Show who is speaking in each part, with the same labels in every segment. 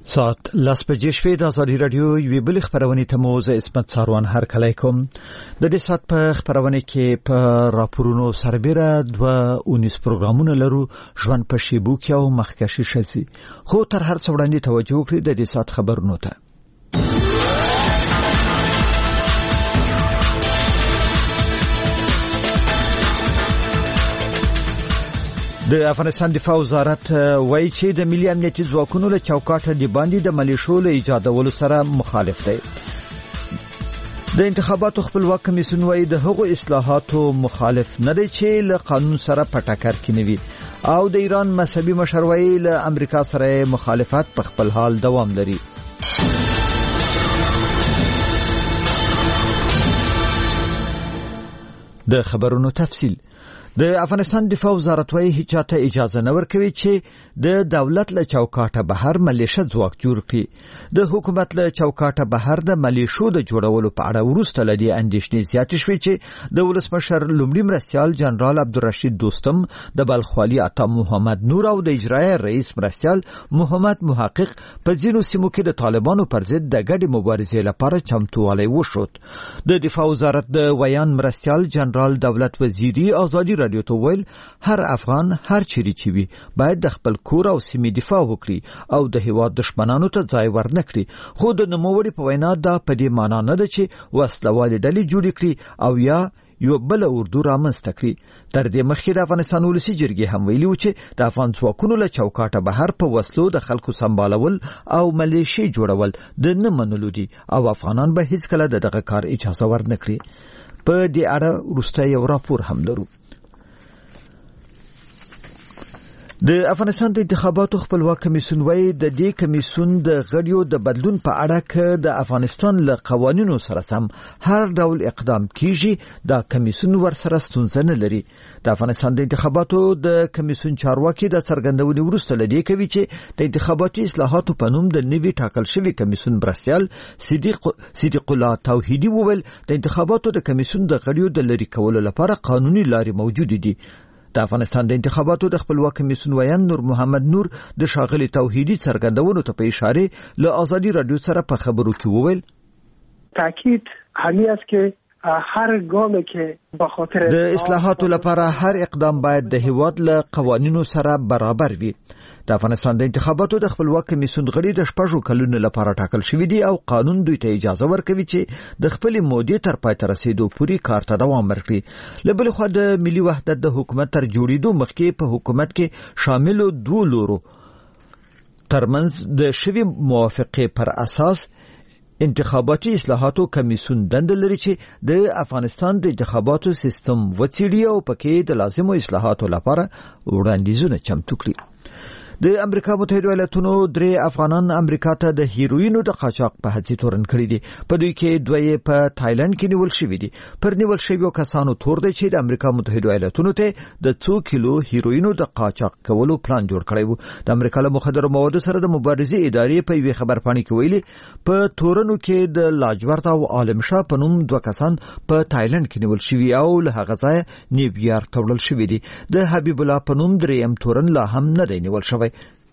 Speaker 1: ساعت لاس بجې شوې د ازادي رادیو یوې بلې خبرونې ته مو زه عصمت ساروان هرکلی کوم. د دې ساعت په خبرونه کې په راپورونو سربېره 2 پروګرامونه لرو، ژوند په شیبو کې او مخکشي شسي. خو تر هر څه وړاندې توجه وکړئ د دې ساعت خبرونو ته. د افغانستان دفاع وزارت وایي چې د ملي امنیتي ځواکونو له چوکاټه د باندې د ملیشو له ایجادولو سره مخالف دی. د انتخاباتو خپلواک کمیسیون وایي د هغو اصلاحاتو مخالف نه دی چې له قانون سره په ټکر کې نه وي، او د ایران مذهبي مشر وایي له امریکا سره مخالفت په خپل حال دوام لري. د خبرونو تفصیل. د افغانستان دفاع وزارت وايي هیڅ چاته اجازه نه ورکوي چې د دولت له چوکاټه بهر ملیشه ځواک جوړ کړي. د حکومت له چوکاټه بهر د ملیشو د جوړولو په اړه وروسته لدی اندېښنې زیاتې شوې چې د ولسمشر لومړي مرستیال جنرال عبدالرشید دوستم، د بلخ والي عطا محمد نور او د اجرایه رئیس مرستیال محمد محقق په ځینو سیمو کې د طالبانو پر ضد د ګډې مبارزې لپاره چمتووالی وښود. د دفاع وزارت د ویان مرستیال جنرال دولت وزیری ازادي رادیو ته ویل هر افغان هر چیرې چې وي باید د خپل کور او سیمې دفاع وکړي او د هیواد دشمنانو ته ځای ورنکړي. خو د نوموړي په وینا دا په دې معنا نه ده چې وسلوالې ډلې جوړې کړي او یا یو بل اردو رامنځته کړي. تر دې مخکې د افغانستان ولسي جرګې هم ویلي و چې د افغان ځواکونو له چوکاټه بهر په وسلو د خلکو سمبالول او ملیشې جوړول د نه منلو دي او افغانان به هیڅکله دغه کار اجازه ورنکړي. په دې اړه وروسته یو راپور هم لرو. د افغانستان د انتخاباتو خپلواک کمیسیون وایي د دې کمیسیون د غړیو د بدلون په اړه کې د افغانستان له قوانینو سره سم هر ډول اقدام کیږي دا کمیسیون ورسره ستونزه نه لري. د افغانستان د انتخاباتو د کمیسیون چارواکي د څرګندونې وروسته لدی کوي چې د انتخاباتي اصلاحاتو په نوم د نوي ټاکل شوی کمیسیون مرستیال صدیق الله توحیدی وویل د انتخاباتو د کمیسیون د غړیو د لري کولو لپاره قانوني لارې موجود دي. د افغانستان د انتخاباتو د خپلواک کمیسیون ویان نور محمد نور د ښاغلي توحیدی څرګندونو ته په اشاره له ازادي رادیو سره په خبرو کې وویل
Speaker 2: تاکید همین است که هر ګام کې په خاطر
Speaker 1: د اصلاحاتو لپاره هر اقدام باید د هیواد له قوانینو سره برابر وي. د افغانستان د انتخاباتو د خپلواک کمیسیون غړي د 6 کلونو لپاره ټاکل شوی دي او قانون دوی ته اجازه ورکوي چې د خپل مودې تر پای ته رسیدو پورې کار ته دوام ورکړي. له بل خوا د ملي وحدت د حکومت تر جوړېدو مخکې په حکومت کې شاملو 2 لورو ترمنځ د شوی موافقه پر اساس انتخاباتي اصلاحاتو کمیسیون دنده لري چې د افغانستان د انتخاباتو سیستم وڅېړي او پکې د لازمو اصلاحاتو لپاره وړاندیزونه چمتو کړي. د امریکا متحده ایالاتونو 3 افغانان امریکا ته د هیروینو د قاچاق په هڅه تورن کړی دي. په دوی کې 2 په تایلند کې نیول شوی دي. پر نیول شویو کسانو تور دی چې د امریکا متحده ایالاتونو ته د 2 کیلو هیروینو د قاچاق کولو پلان جوړ کړی وو. د امریکا له مخدره موادو سره د مبارزې ادارې په یوه خبرپاڼه کې ویلي په تورنو کې د لاجورد او عالم شاه په نوم 2 کسان په تایلند کې نیول شوی او له هغه ځای نیویارک ته وړل شوی دي. د حبیب الله په نوم 3م تورن لا هم نه دی نیول شوی.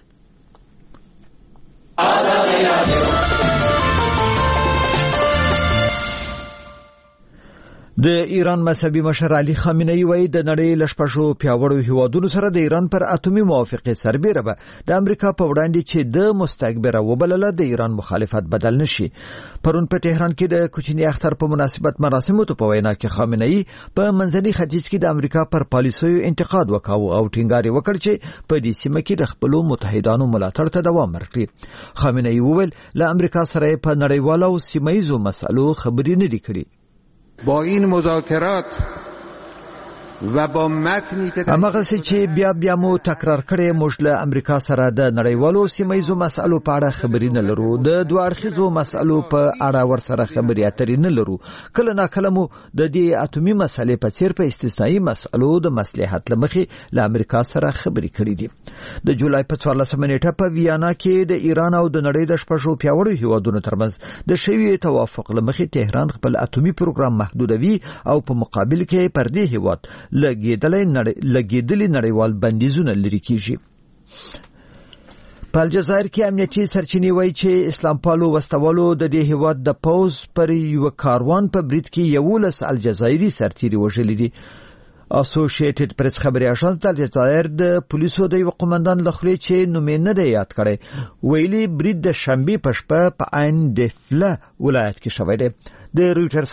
Speaker 1: د ایران مذهبي مشر علي خامنه‌ای وایي د نړۍ لشپشو پیاوړو هیوادونو سره د ایران پر اتومي موافقه سربېره به د امریکا په وړاندې چې د مستکبره وبلله د ایران مخالفت بدل نشي. پرون په تهران کې د کوچنی اختر په مناسبت مراسمو ته په وینا کې خامنه‌ای په منځني ختیځ کې د امریکا پر پالیسیو انتقاد وکاو او ټینګار وکړ چې په دې سیمه کې د خپل متحدانو ملاتړ ته دوام ورکړي. خامنه‌ای وویل له امریکا سره په نړیوالو او سیمه‌یزو مسلو خبرې نه دي کړې.
Speaker 3: با این مذاکرات و با متنی که
Speaker 1: همغه چې بیا مو تکرار کړي موږ له امریکا سره د نړیوالو سیمه‌یزو مسلو په اړه خبرې نه لرو. د دوه اړخیزو مسلو په اړه ورسره خبرې اترې نه لرو. کله ناکله مو د دې اتومي مسلې په څیر په استثنایی مسلو د مصلحت لمخې له امریکا سره خبرې کړې دي. د جولای په 14 نیټه په ویانا کې د ایران او د نړۍ د 6 پیاوړو هیوادونو ترمنځ د شوی توافق لمخې تهران خپل اتومي پروګرام محدودوي او په مقابل کې پر دې هیواد لګیدلې نړیوال بندیزونه لري کیږي. په الجزایر کې امنیتي سرچینې وایي چې اسلام پالو وسوالو د دې هیواد د پوز پر یو کاروان په برید کې 11 الجزایري سرتیري وژلي دي. اسوسییټډ پریس خبري اژانس د الجزایر د پولیسو د یو قومندان لخوا چې نوم نه دی یاد کړی ویلي برید د شنبه په شپه په عین دفله ولایت کې شوی دی. د رويټرز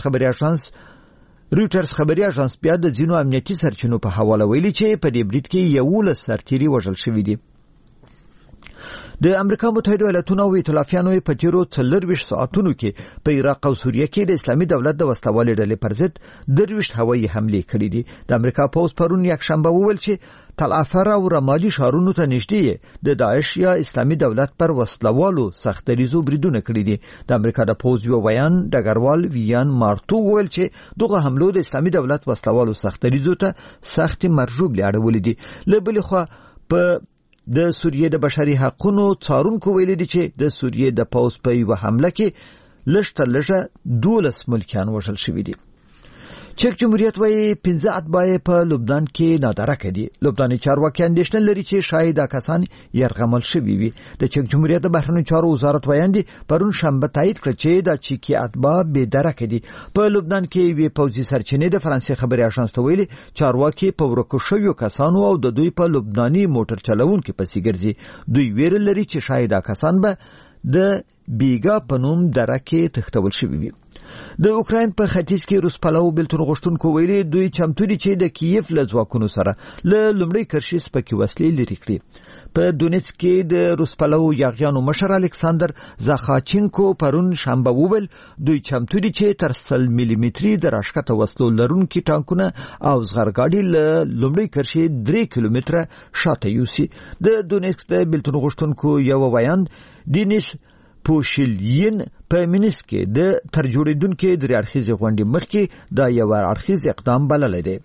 Speaker 1: خبري اژانس بیا د ځینو امنیتي سرچینو په حواله ویلي چې په دې برید کې 11 سرتیري وژل شوي دي. د امریکا متحده ایالاتونو او ائتلافیانو په تیرو 24 ساعتونو کې په عراق او سوریه کې د اسلامي دولت د وسوالۍ ډلې پر ضد 23 هوایي حملې کړې دي. د امریکا پوز پرون یک شنبه وویل چې تل افر او رمادي ښارونو ته نږدې د داعش یا اسلامي دولت پر وسلوالو سختریزو بریدونه کړې دي. د امریکا د پوز یو بیان ډګروال ویان مارتو وویل چې دغه حملو د اسلامي دولت وسلوالو سختریزو ته سخت مرجوب لاړولې دي. له بلې خوا په د سوریه د بشري حقوقو څارونکو ویلي دي چې د سوریه د پوز په یو حمله کې لږه 12 ملکیان وژل شوي دي. چک جمهوریت وايي 15 اتباع په لبنان کې نادرکه دي. لبناني چارواکي اندېښنه لري چې شاید کسان يرغمل شوي وي. د چک جمهوریت د بهرنیو چارو وزارت وایي پرون شنبه تایید کړ چې د چکی اتباع به درکه دي. په لبنان کې وی پوځي سرچینې د فرانسې خبري اژانس ته ویلي چارواکي په ورکو شویو کسانو او د دوی په لبناني موټر چلوونکو پسې ګرځي. دوی ویل لري چې شاید کسان به د بیګا په نوم درکه تختول شوي وي. د اوکراین په ختیځ کې روس پلو بلتون غشتونکو ویلي دوی چمتو دي چې د کیف له ځواکونو سره له لومړی کرښې سپکې وسلې لري کړي. په دونیتسک کې د روس پلو یاغیانو مشر الکساندر زاخاچینکو پرون شنبه وویل دوی چمتو دي چې تر 100 ملي متري د راشکته وسلو لرونکي ټانکونه او زغرګاډي له لومړی کرښې 3 کیلومتره شاته یوسي. د دونیتسک د بلتون غشتونکو یو بیان دینیس پوشیلین په مینسک کې د تر جوړیدونکو د اړخیز غونډې مخکې د یو اړخیز اقدام بللی دی.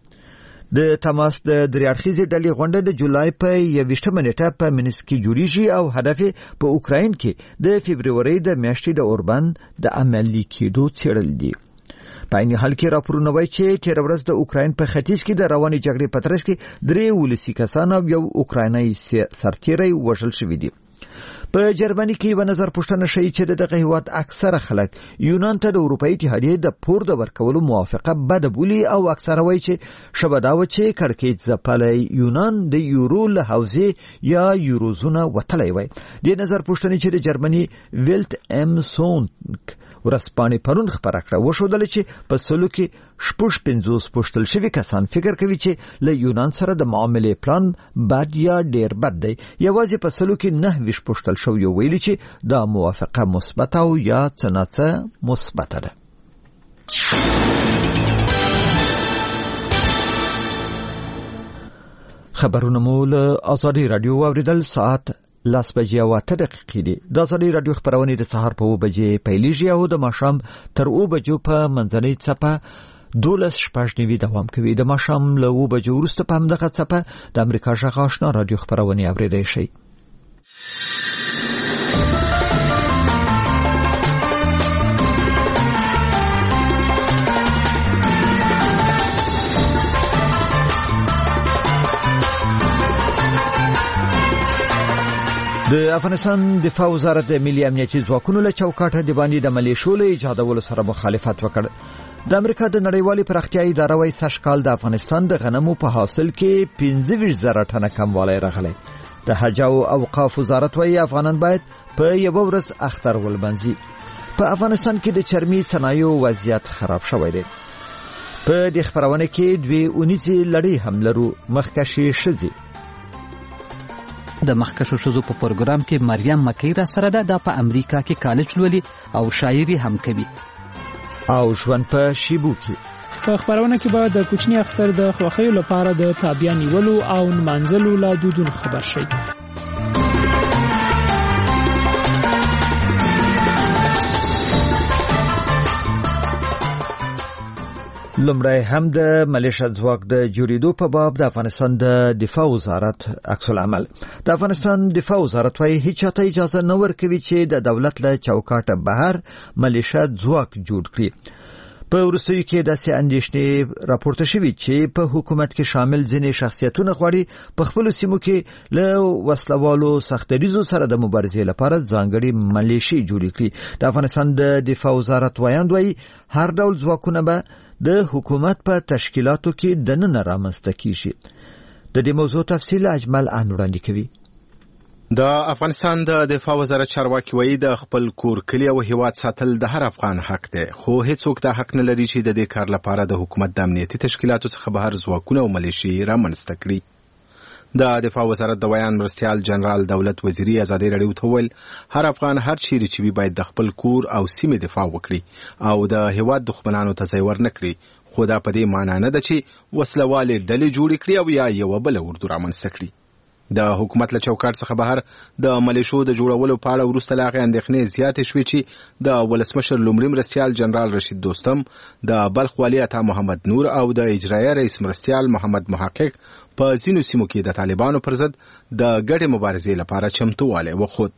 Speaker 1: د تماس د اړخیز ډلې غونډه د جولای په 21 نیټه په مینسک کې جوړیږي او هدف په اوکراین کې د فبرवरी د میاشتې د اوربان د عملی کېدو څېړل دي. په عین حال کې راپورونه وایي چې تیر ورځ د اوکراین په ختیځ کې د روانې جګړې په ترڅ کې 3 ولسی کسان او یو اوکرایني سرتیری وژل شوي دي. په جرمني کې و نظر پوښتنه شوې چې دغه هیواد اکثره خلک یونان ته د اروپאי اتحادیې د پور د ورکولو موافقه بد بولي او اکثره وایي چې شبداوه چې کړکېچ ځپلی یونان د یورو له حوزې یا یوروزونه وتلی وای. د نظر پوښتنې چې د جرمني ویلت ام سونک ورسپانې پرون خبره کړه وښودل چې په سلو کې 50 پوښتل شوي کسان فکر کوي چې له یونان سره د معاملې پلان بد یا ډیر بد دی. یوازې په سلو کې 9 پوښتل شوي ویلي چې دا موافقه مثبت او یا څنګه مثبت ده. خبرونه مول آزادی رادیو اوریدل ساعت 10 بجې او 8 دقیقې دي. د آزادی رادیو خبرونه د سهار په 2 بجې پیلېږي او د ماښام تر 2 بجو په منځنۍ څپه 12:09 دوام کوي. د ماښام له 2 بجو وروسته په همدغه څپه د امریکا غږ آشنا رادیو خبرونه اوریدای شي. د افغانستان دفاع وزارت د ملي امنیتي ځواکونو له چوکاټه د باندې د ملیشو له ایجادولو سره مخالفت وکړ. د امریکا د نړیوالې پراختیايي اداره وايي سږکال د افغانستان د غنمو په حاصل کې 15,000 ټنه کموالی راغلی. د حج او اوقاف وزارت وايي افغانان باید په یو ورځ اختر ولمنځي. په افغانستان کې د چرمي صنایعو وضعیت خراب شوی دی. په دې خبرونه کې دوی اونیزي لړۍ هم لرو. مخکشي شزي
Speaker 4: د مخکشو شزو په پروګرام کې مریم مکی را سره ده. د په امریکا کې کالج لولي او شاعري هم کوي
Speaker 1: او ژوند په شیبو کې.
Speaker 5: په خبرونه کې به د کوچني اختر د خوښیو لپاره د تابیا نیولو او نمانځلو له دودونو خبر شي.
Speaker 1: لمړی هم د ملیشیا ځواک د جوړېدو په باب د افغانستان د دفاع وزارت عکس العمل. د افغانستان دفاع وزارت وايي هیڅ چاته اجازه نه ورکوي چې د دولت له چوکاټه بهر ملیشیا ځواک جوړ کړي. په وروستیو کې داسې اندېښنې راپورته شوې چې په حکومت کې شامل ځینې شخصیتونه غواړي په خپل سیمو کې له وسلوالو سختریزو سره د مبارزې لپاره ځانګړي ملیشي جوړې کړي. د افغانستان د دفاع وزارت وایي هر ډول ځواکونه به د حکومت په تشکیلاتو کې دننه رامنځته کیږي. د دې موضوع تفصیل اجمل وړاندې کوي.
Speaker 6: د افغانستان د دفاع وزارت چارواکي وایي د خپل کور کلی او هیواد ساتل د هر افغان حق دی، خو هیڅوک دا حق نه لري چې د دې کار لپاره د حکومت د امنیتي تشکیلاتو څخه بهر ځواکونه او ملیشي رامنځته کړي. د دفاع وزارت د بیان مرستیال جنرال دولت وزیری ازادي رادیو ته ویل هر افغان هر چیرې چې وي باید د خپل کور او سیمې دفاع وکړي او د هیواد دښمنانو ته ځای ورنکړي، خو دا په دې معنی نه ده چې وسلوالې ډلې جوړې کړي او یا یو بل اردو رامنځته کړي. د حکومت له چوکاټ څخه بهر د ملیشو د جوړولو په اړه وروسته له هغې اندېښنې زیاتې شوې چې د ولسمشر لومړي مرستیال جنرال رشید دوستم، د بلخ والي عطا محمد نور او د اجرایه رئیس مرستیال محمد محقق په ځینو سیمو کې د طالبانو پر ضد د ګډې مبارزې لپاره چمتووالی وښود.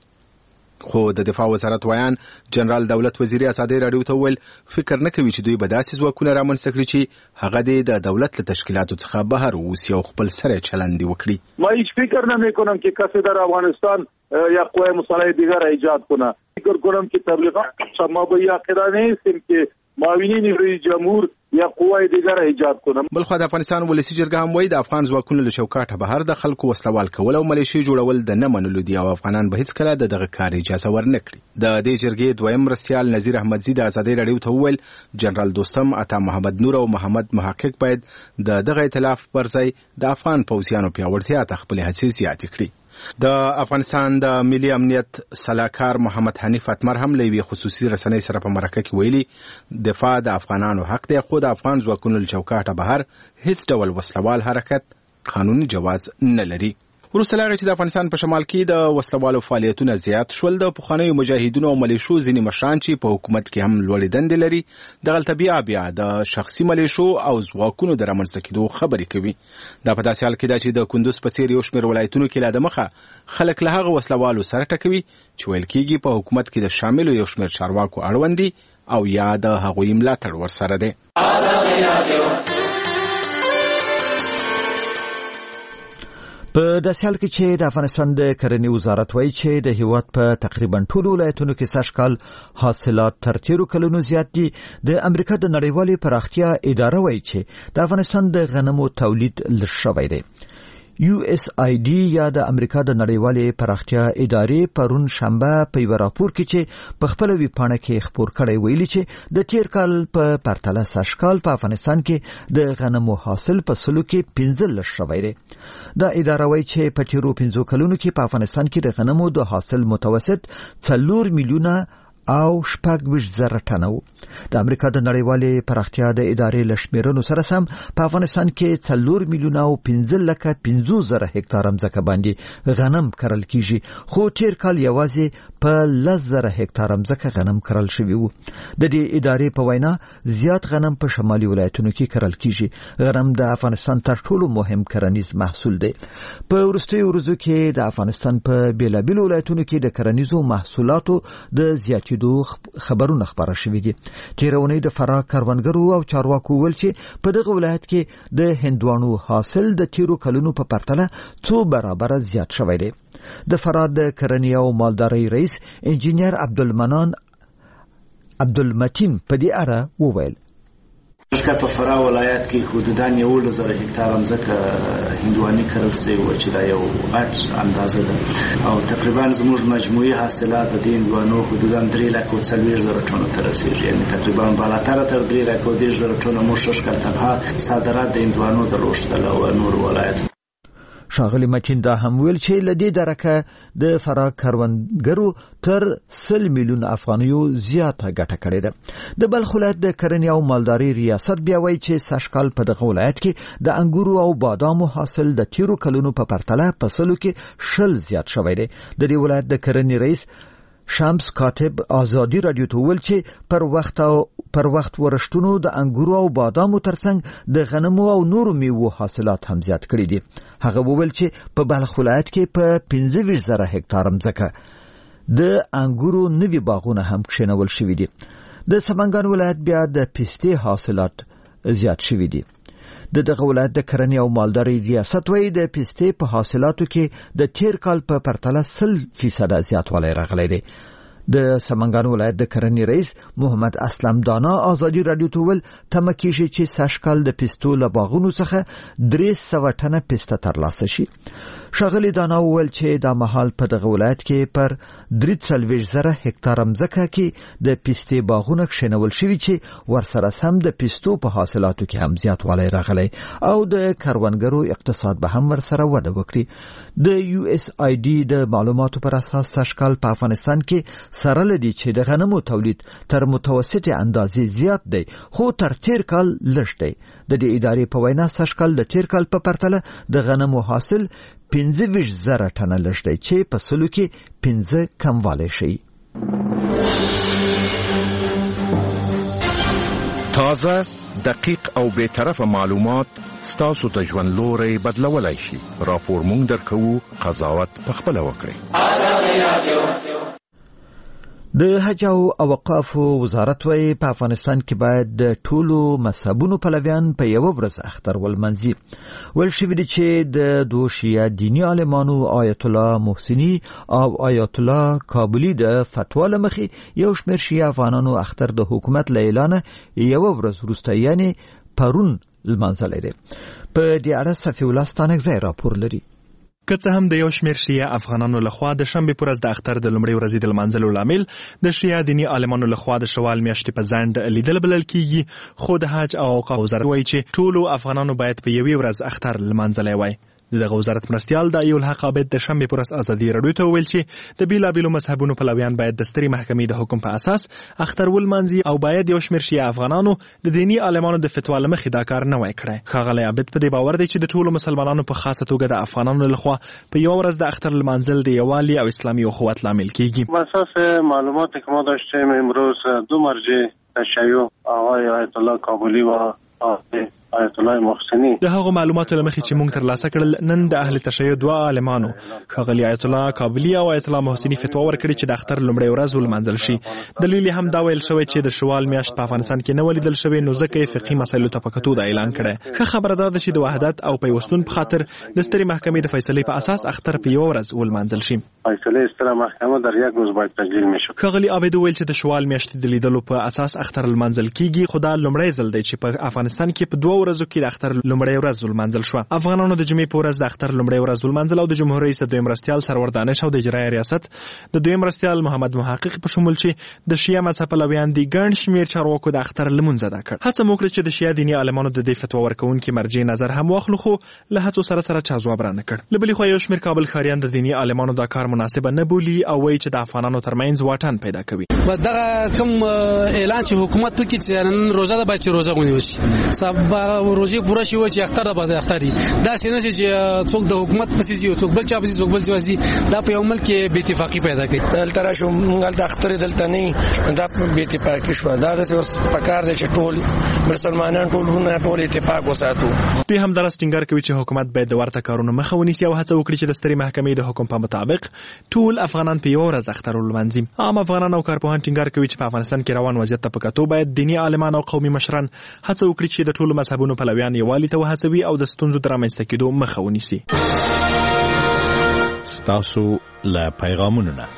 Speaker 6: خو د دفاع وزارت ویان جنرال دولت وزیری ازادي رادیو ته ویل فکر نه کوي چې دوی به داسې ځواکونه رامنځته کړي چې هغه د دولت له تشکیلاتو څخه بهر اوسي او خپل سره چلند وکړي.
Speaker 7: ما هیچ فکر نمی‌کنم که کسی در افغانستان یا قوای مسلح دیگر ایجاد کنه. فکر کنم که تبلیغات ما به این عقیده نیستیم که معاونین رئیس جمهور یا قوای دیگر ایجاد کنه.
Speaker 6: بلخو د افغانستان ولسی جرګه هم وایي د افغان ځواکونو له چوکاټه بهر د خلکو وسلوال کول او ملیشي جوړول د نه منلو دي او افغانان به هیڅ کله دغه کار اجازه ورنکړي. د دې جرګې دویم مرستیال نذیر احمدزی د ازادي رادیو ته وویل جنرال دوستم، عطا محمد نور او محمد محقق باید دغه ائتلاف پر ځای د افغان پوځیانو پیاوړتیا ته خپل هڅې زیاتې کړي. د افغانستان د ملي امنیت سلاکار محمد حنیف اتمر هم له یوې خصوصي رسنۍ سره په مرکه کې ویلي دفاع د افغانانو حق دی، خو د افغان ځواکونو له چوکاټه بهر هیڅ ډول وسلوال حرکت قانوني جواز نه لري. وروسته له هغې چې د افغانستان په شمال کې د وسلوالو فعالیتونه زیات شول، د پخوانیو مجاهدینو او ملیشو ځینې مشران چې په حکومت کې هم لوړې دندې لري دغلته بیا د شخصي ملیشو او ځواکونو د رامنځته کېدو خبرې کوي. دا په داسې حال کې ده چې د کندوز په څېر یو شمېر ولایتونو کې لا دمخه خلک له هغه وسلوالو سره ټکوي چې ویل کېږي په حکومت کې د شاملو یو شمېر چارواکو اړوند دي او یا د هغوی ملاتړ ورسره دی.
Speaker 1: په داسې حال کې چې د افغانستان د کرنې وزارت وایي چې د هیواد په تقریبا ټولو ولایتونو کې سږکال حاصلات تر تیرو کلونو زیات دي. د امریکا د نړیوالې پراختیا اداره وایي چې د افغانستان د غنمو تولید لږ شوی دی. USAID یا د امریکا د نړیوالې پراختیا ادارې پرون شنبه په یو راپور کې چې په خپل ویبپاڼه کې خپور کړی ویلي چې د تیر کال په پرتله سږکال په افغانستان کې د غنمو حاصل په سلو کې 15 شوی دی. دا اداره وایي چې په تیرو 15 کلونو کې په افغانستان کې د غنمو د حاصل متوسط 4 میلیونه او 6.0 ټنه وو. د امریکا د نړیوالې پراختیا د ادارې له شمیرنو سره سم په افغانستان کې 4 میلیونه او 15,50,000 هکتار ځمکه باندې غنم کرل کیږي، خو تیر کال یوازې په 10,000 هکتار ځمکه غنم کرل شوی وو. د دې ادارې په وینا زیات غنم په شمالي ولایتونو کې کرل کیږي. غنم د افغانستان تر ټولو مهم کرنیز محصول دی. په وروستیو ورځو کې د افغانستان په بیلابیلو ولایتونو کې د کرنیزو محصولاتو د زیاتېدو خبرونه خبره شوې دي. تیرونی د فراه کروندګرو او چارواکو ول چې په دغه ولایت کې د هندوانو حاصل د تیرو کلونو په پرتله 2 برابر زیات شوی دی. د فراه د کرنې او مالدارۍ رئیس انجینیر عبدالمتین په دې اړه وویل
Speaker 8: په فراه ولایت کې حدوداً 11,000 هکتار ځمکه هندواني کرل شوې وه چې دا یو غټ اندازه ده او تقریبا زموږ مجموعي حاصلات د دې هندوانو حدوداً 3,40,000 ټنو ته رسېږي، یعنې تقریبا بالاتره تر 3,10,000 ټنو موږ ښه ښکار تنها صادرات د هندوانو درلوشتل او نور ولایت.
Speaker 1: ښاغلي متین دا هم ویل چې له دې درکه د فراه کروندګرو تر 100 میلیون افغانیو زیاته ګټه کړې ده. د بلخ ولایت د کرنې او مالدارۍ ریاست بیا وایي چې سږکال په دغه ولایت کې د انګورو او بادامو حاصل د تیرو کلونو په پرتله په سلو کې 20 زیات شوی دی. د دې ولایت د کرنې رئیس شمس کاتب ازادي رادیو ته ویل چې پر وخت ورشتونو د انګورو او بادامو ترڅنګ د غنمو او نورو میوو حاصلات هم زیات کړي دي. هغه وویل چې په بلخ ولایت کې په 15,000 هکتار ځمکه د انګورو نوي باغونه هم کښېنول شوي دي. د سمنګان ولایت بیا د پستې حاصلات زیات شوي دي. دغه ولایت د کرنې او مالدارۍ ریاست وایي د پستې په حاصلاتو کې د تیر کال په پرتله 100% زیاتوالی راغلی دی. د سمنګان ولایت د کرنې رئیس محمد اسلم دانا ازادي رادیو ته ویل تمه کیږي چې سږکال د پستو له باغونو څخه 300 ټنه پسته ترلاسه شي. ښاغلي دانا وویل چې دا مهال په دغه ولایت کې پر 43,000 هکتاره مځکه کې د پستې باغونه کښېنول شوي چې ورسره سم د پستو په حاصلاتو کې هم زیاتوالی راغلی او د کروندګرو اقتصاد به هم ورسره وده وکړي. د USAID د معلوماتو پر اساس سږکال په افغانستان کې سره لدی چې د غنمو تولید تر متوسطې اندازې زیات دی خو تر تیر کال لږ دی. د دې ادارې په وینا سږکال د تیر کال په پرتله د غنمو حاصل 15,000 ټنه لږ دی چې په سلو کې 15 کموالی شي.
Speaker 9: تازه، دقیق او بی‌طرفه معلومات ستاسو د ژوند لوري بدلولای شي. راپور مونږ درکوو، قضاوت پخپله وکړئ. د حج او اوقاف وزارت وایي په افغانستان کې باید د ټولو مذهبونو پلویان په یو ورځ اختر ولمانځي. ویل شوي دي چې د دوه شیعه دیني عالمانو آیت الله محسني او آیت الله کابلی د فتوا له مخې یو شمېر شیعه افغانانو اختر د حکومت له اعلانه یو ورځ وروسته یعنی پرون لمانځلی دی. په دې اړه صفي الله ستانکزی راپور لري.
Speaker 10: که څه هم د یو شمېر شیعه افغانانو لخوا د شنبې په ورځ د اختر د لومړۍ ورځې د لمانځلو لامل د شیعه دیني عالمانو لخوا د شوال میاشتې په ځنډ لیدل بلل کیږي، خو د حج او اوقاف وزارت وایي چې ټولو افغانانو باید په یوې ورځ اختر لمانځلی وای. دغه وزارت مرستیال د ایول حق عابد د شنبې پر ورځ ازادي رادیو ته ویل چې د بیلابیلو مذهبونو پلویان باید د سترې محکمې د حکم په اساس اختر ولمانځي او باید یو شمېر شیعه افغانانو د دیني عالمانو د فتوا له مخې دا کار نه وای کړی. ښاغلی عابد په دې باور دی چې د ټولو مسلمانانو په خاصه توګه د افغانانو لخوا په یو ورځ د اختر لمانځل د یووالي او اسلامي اخوت لامل کیږي.
Speaker 11: بر اساس معلوماتی که ما داشتیم امروز دو مرجع تشیع آقای آیت الله کابلی و آیت الله محسنی
Speaker 10: د هغو معلوماتو له مخې چې موږ ترلاسه کړل نن د اهل تشیع دوه عالمانو ښاغلي آیت الله کابلی او آیت الله محسنی فتوا ورکړي چې د اختر لومړۍ ورځ ولمانځل شي. دلیل هم دا ویل شوی چې د شوال میاشت په افغانستان کې نه ولیدل شوی نو ځکه یې فقهي مسایلو ته په کتو دا اعلان کړی. ښه خبره ده چې د وحدت او پیوستون په خاطر د سترې محکمې د فیصلې په اساس اختر په یو ورځ ولمانځل شي.
Speaker 11: فیصله ستره محکمه در یک روز باید تجلیل میشه.
Speaker 10: ښاغلي عابد ویل چې د شوال میاشتې د لیدلو په اساس اختر لمانځل کیږي، خو دا لومړی ځل دی چې په افغانستان کې په دوه ورځو کې د اختر لومړی ورځ ولمانځل شو. افغانانو د جمعې په ورځ د اختر لومړی ورځ ولمانځل او د جمهور رئیس د دویم مرستیال سرور دانش او د اجرایه ریاست د دویم مرستیال محمد محقق په شمول چې د شیعه مذهب پلویان دي ګڼ شمېر چارواکو د اختر لمونځ ادا کړ. هڅه مو وکړه چې د شیعه دیني عالمانو د دې فتوا ورکوونکي مرجع نظر هم واخلو، خو له هڅو سره سره چا ځواب رانه کړ. له بلې خوا یو شمېر کابل ښاریان د دیني عالمانو دا کار مناسبه نه بولي او وایي چې د افغانانو ترمنځ واټن پیدا کوي.
Speaker 12: دغه کوم اعلان چې حکومت وکړي چې نن روزه ده باید چې روزه غونډه وشي، سبا روزه پوره شي چې اختر ده باز اختر دي. دا څنګه چې څوک د حکومت پسې دی څوک بل چا پسې څوک بل ځي، دا په یو ملک کې بې اتفاقی پیدا کوي.
Speaker 13: دلته راشو موږ د اختر دلته نه دا بې اتفاقی شو. دا د پکار دی چې ټول مسلمانان ټول اتفاق وساتو.
Speaker 10: دوی هم درس ټینګار کوي چې حکومت باید د ورته کارونو مخه ونیسي او هڅه وکړي چې د سترې محکمې د حکم په مطابق ټول افغانان په یو ورځ اختر ولمانځي. عام افغانان او کارپوهان ټینګار کوي چې په افغانستان کې روان وضعیت ته په کتو باید دیني عالمان او قومي مشران هڅه وکړي چې د ټولو مذهبونو پلویان یووالي ته وهڅوي او د ستونزو د رامنځته کېدو مخه ونیسي.
Speaker 9: ستاسو له پیغامونو نه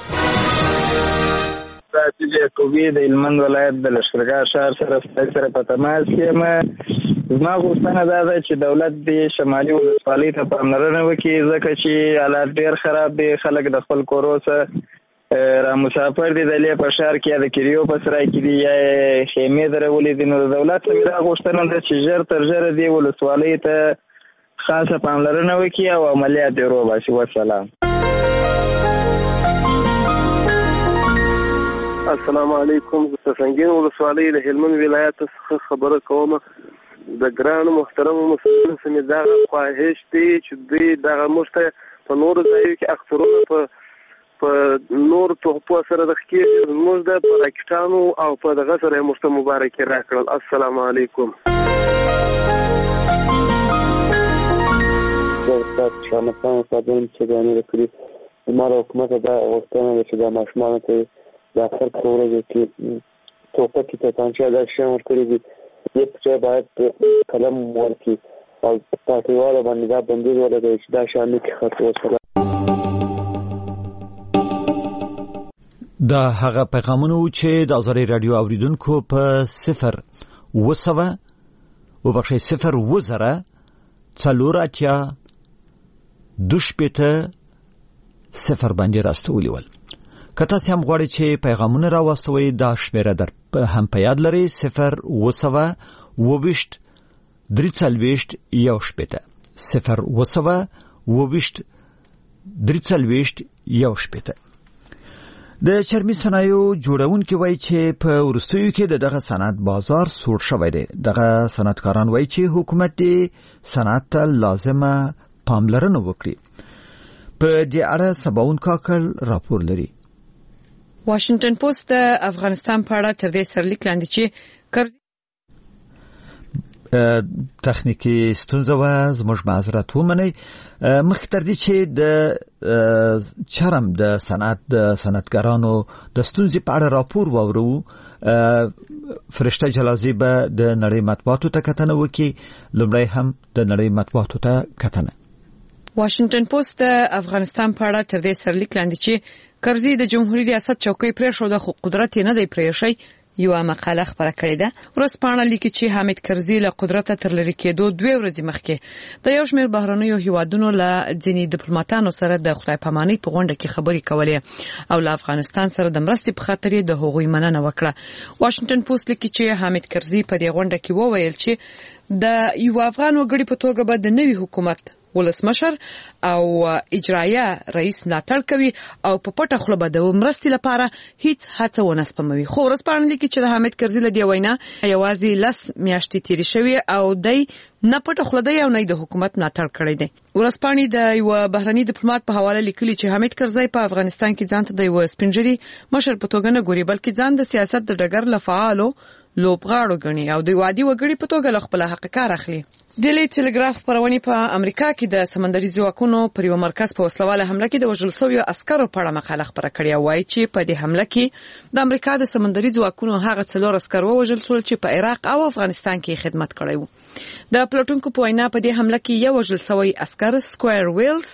Speaker 14: ساتي یعقوبی د هلمند ولایت د لښکرګاه ښار سره په تماس یم. زما غوښتنه دا ده چې دولت د شمالي ولسوالۍ ته پاملرنه وکړي ځکه چې حالات ډېر خراب دي. خلک د خپل کورو څخه را مسافر دي، د لې په ښار کې یا د کریو په سرای کې دي یا خیمې درولې دي. نو د دولت دا غوښتنه ده چې ژر تر ژره دې ولسوالۍ ته خاصه پاملرنه وکړي او عملیات یې وباسي. والسلام.
Speaker 15: السلام علیکم. د سنگین ولسوالۍ د هلمند ولایت څخه خبره کوم. د ګران محترم مسلمان سمې دا خواهش دی چې دوی دغه مشته په نور ځایو کې اخترونه په نور تحفو سره د خکې موږ د راکټانو او په دغه سره مشته مبارک راکړل. السلام علیکم.
Speaker 16: استاد شامتان صاحبان چې د امیر کړي ماره حکومت دا غوښتنه ده چې د ماشومانو ته د اختر په ورځو کې توپک توپانچه دا شیان ورکړي دي دې په ځای باید قلم ورکړي او پارټیواله باندې دا بندیز ولګوي چې دا شیان نه خرڅ وسله.
Speaker 1: دا هغه پیغامونه و چې د ازادي رادیو اوریدونکو په 0 باندې راستولي ول. که تاسو هم غواړئ چې پیغامونه راوستوئ دا شمیره در هم په یاد لرئ 0 د چرمی صنایعو جوړونکي وایي چې په ورستیو کې دغه صنعت بازار سوړ شوی دی. دغه صنعتکاران وایي چې حکومت دې صنعت ته لازمه پاملرنه وکړي. په دې اړه سباون کاکل راپور لري.
Speaker 17: واشنگټن پوسټ د افغانستان په اړه تر دې سرلیک لاندې چې
Speaker 1: تخنیکی ستونزه و زموږ معذرت ومنئ. مخکې تر دې چې د چرم د صنعتګرانو د ستونزې په اړه راپور واورو، فرشته جلازی به د نړۍ مطبوعاتو ته کتنه وکړي. لومړی هم د نړۍ مطبوعاتو ته کتنه.
Speaker 17: واشنگټن پوسټ د افغانستان په اړه تر دې سرلیک لاندې چې کرزي د جمهوریت ریاست چوکۍ پرېښوده خو قدرت نه دی پرېښی یو مقاله خبره کړې ده. ورځپاڼه لیکي چې حامد کرزي له قدرت تر لري کېدو 2 ورځې مخکې د یو شمېر بهرنیو هیوادونو له ځینې ډیپلوماټانو سره د خدای پامانۍ په غونډه کې خبرې کولې او له افغانستان سره د مرستې په خاطر د هغوی مننه وکړه. واشنگټن پوسټ لیکي چې حامد کرزي په دې غونډه کې وویل چې د یو افغان وګړي په توګه به د نوي حکومت ولسمشر او اجرایه رئیس ملاتړ کوي او په پټه خوله به د مرستې لپاره هیڅ هڅه ونه سپموي. خو ورځپاڼه لیکي چې د حامد کرزي له دې وینا یوازې 10 میاشتې تیرې شوې او دی نه پټه خوله دی او نه د حکومت ملاتړ کړی دی. ورځپاڼه د یو بهرني ډیپلوماټ په حواله لیکلي چې حامد کرزي په افغانستان کې ځان ته د یو سپینجری مشر په توګه نه ګوري، بلکې ځان د سیاست د ډګر له فعالو لوبغاړو غني او د وادي وګړي په توګه خپل حق کار اخلي. ډیلی ټلګراف خبرونه په امریکا کې د سمندري ځواکونو پر یو مرکز په وسلواله حمله کې د وژل شویو عسکرو په اړه مقاله خبره کړې او وايي چې په دې حمله کې د امریکا د سمندري ځواکونو هغه 4 عسکر وژل شول چې په عراق او افغانستان کې خدمت کړی وو. د پلاتونکو په وینا په دې حمله کې یو وژل شوی عسکر سکوير ویلز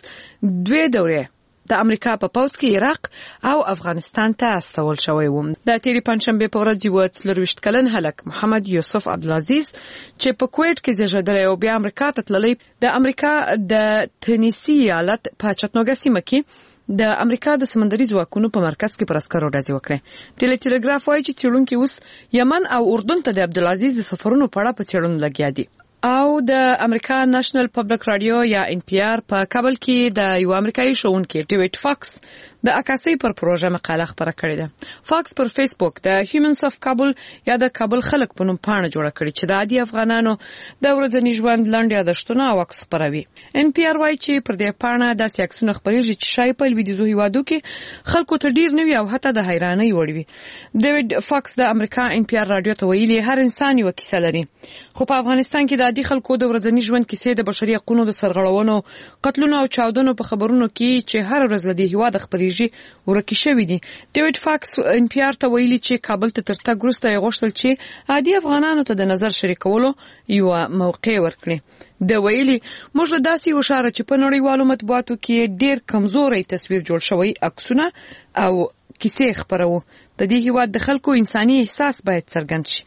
Speaker 17: 2 دورې د امریکا په پوځ کې عراق او افغانستان ته استول شوی و. د تیری پنځشنبه په ورځ یو 23 کلن هلک محمد یوسف عبدالعزیز چې په کویت کې زیږیدلی او بیا امریکا ته تللی د امریکا د تنیسی ایالت په چټنوګا سیمه کې د امریکا د سمندري ځواکونو په مرکز کې پر عسکرو ډزې وکړې. ټلګراف وايي چې څېړونکي اوس یمن او اردن ته د عبدالعزیز د سفرونو په اړه په څېړنو لګیا دي. او د امریکا نېشنل پبلک رادیو یا NPR په کابل کې د یو امریکایي ښوونکي ډیوډ فاکس د عکاسۍ پر پروژه مقاله خبره کړې ده. فاکس پر فیسبوک د هیومنز اف کابل یا د کابل خلک په نوم پاڼه جوړه کړې چې د عادي افغانانو د ورځني ژوند لاندې یادښتونه او عکس خبروي. NPR وايي چې پر دې پاڼه داسې عکسونه خبرېږي چې شای په لویدیځو هیوادو کې خلکو ته ډیر نوي او حتی د حیرانۍ وړ وي. ډیوډ فاکس د امریکا NPR رادیو ته ویلي هر انسان یو کیسه لري، خو په افغانستان کې د عادي خلکو د ورځني ژوند کیسې د بشري حقوقو د سرغړونو، قتلونو او چاودنو په خبرونو کې چې هر ورځ له دې هیواد خبرېږي ورکی شوی دي. ډیوډ فاکس NPR ته ویلي چې کابل ته ترتګ وروسته یې غوښتل چې عادي افغانانو ته د نظر شریکولو یو موقع ورکړي. د ویلي موږ له داسې وشاره چې په نړیوالو مطبوعاتو کې ډیر کمزوري تصویر جوړ شوی عکسونه او کیسې خبرو. د دې هیواد د خلکو انساني احساس باید څرګند شي.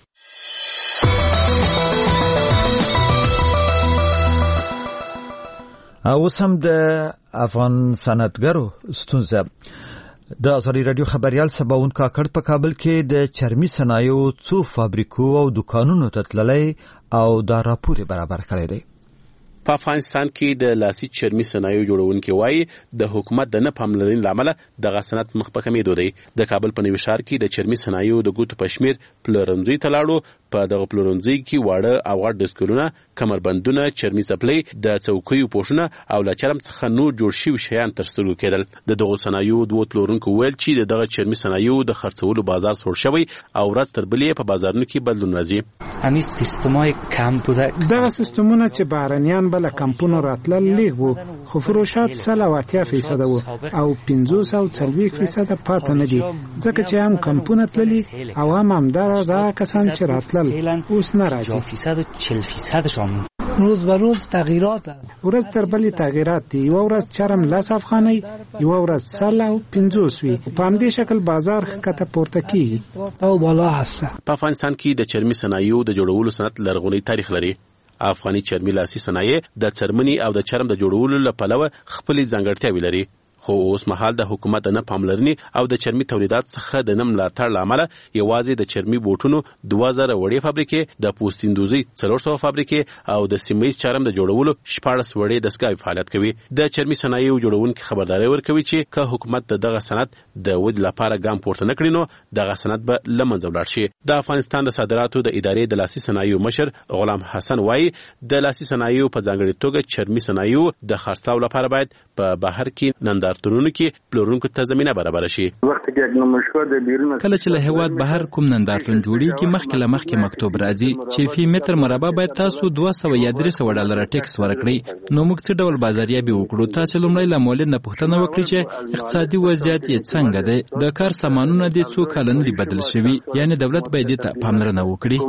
Speaker 1: اوس هم د افغان صنعتګرو ستونزه. د ازادي رادیو خبريال سباون کاکړ په کابل کې د چرمي صنایعو څو فابریکو او دکانونو ته تللی او دا راپور برابر کړی دی.
Speaker 18: په افغانستان کې د لاسي چرمي صنایعو جوړونکي وایي د حکومت د نه پاملرنې لامل د صنعت مخ په کمېدو دی. د کابل په نوي ښار کې د چرمي صنایعو د ګوتو په شمیر پلورنځي ته لاړو. په دغه پلورنځي کې واړه او غټ دستګاهونه، کمربندونه، چرمي څپلۍ، د څوکیو پوښونه او له چرم څخه نور جوړ شوي شیان ترسره کېدل. د دغو صنایعو دوه پلورونکو ویل چې دغه چرمي صنایعو د خرڅولو بازار سوړ شوی او ورځ تر بلې په بازارونو کې بدلون راځي.
Speaker 19: همین سیستمای کمپ بوده.
Speaker 20: دغه سیستمونه چې بهرنیان بل کمپونو راتلل لیږ وو، خو فروشات 80% وو او 540% پاتې نه دي، ځکه چې هم کمپونه تللي او هم دغه کسان چې راتلل اوس نه راځي.
Speaker 19: روز به روز تغییرات دي.
Speaker 20: ورځ تر بلې تغییرات دي. یو ورځ چرم 10 افغانۍ، یو ورځ 100 او 50 وي. په همدې شکل بازار ښکته پورته کیږي
Speaker 19: او بالا هسته.
Speaker 18: په افغانستان کې د چرمي صنایعو د جوړولو صنعت لرغونی تاریخ لري. افغاني چرمي لاسي صنایع د څرمنې او د چرم د جوړولو لپاره خپلې ځانګړتیاوې لري. خو اوس مهال د حکومت د نه پاملرنې او د چرمي تولیدات څخه د نه ملاتړ له امله یوازې د چرمي بوټونو 2000 وړې فابریکې، د پوستیندوزي 400 فابریکې او د سیمه‌ییز چرم د جوړولو 14 وړې دستګاوې فعالیت کوي. د چرمي صنایعو جوړونکي خبرداری ورکوي چې که حکومت دغه صنعت د ودې لپاره ګام پورته نه کړي نو دغه صنعت به له منځه ولاړ شي. د افغانستان د صادراتو د ادارې د لاسي صنایعو مشر غلام حسن وایي د لاسي صنایعو په ځانګړي توګه چرمي صنایعو د خرڅلاو لپاره باید په بهر کې نندارتونونو کې پلورونکو ته زمينه برابر شي.
Speaker 21: کله چې له هیواد بهر کوم نندارتون جوړیږي مخکې له مخکې مکتوب راځي چې فی متر مربع باید تاسو 200 یا 300 ډالر ټیکس ورکړئ. نو موږ څه ډول بازاریابي وکړو؟ تاسو لومړی له مولد نه پوښتنه وکړئ چې اقتصادي وضعیت یې څنګه دی، د کار سامانونه دي څو کلن دي بدل شوي، یعنی دولت باید دې ته پاملرنه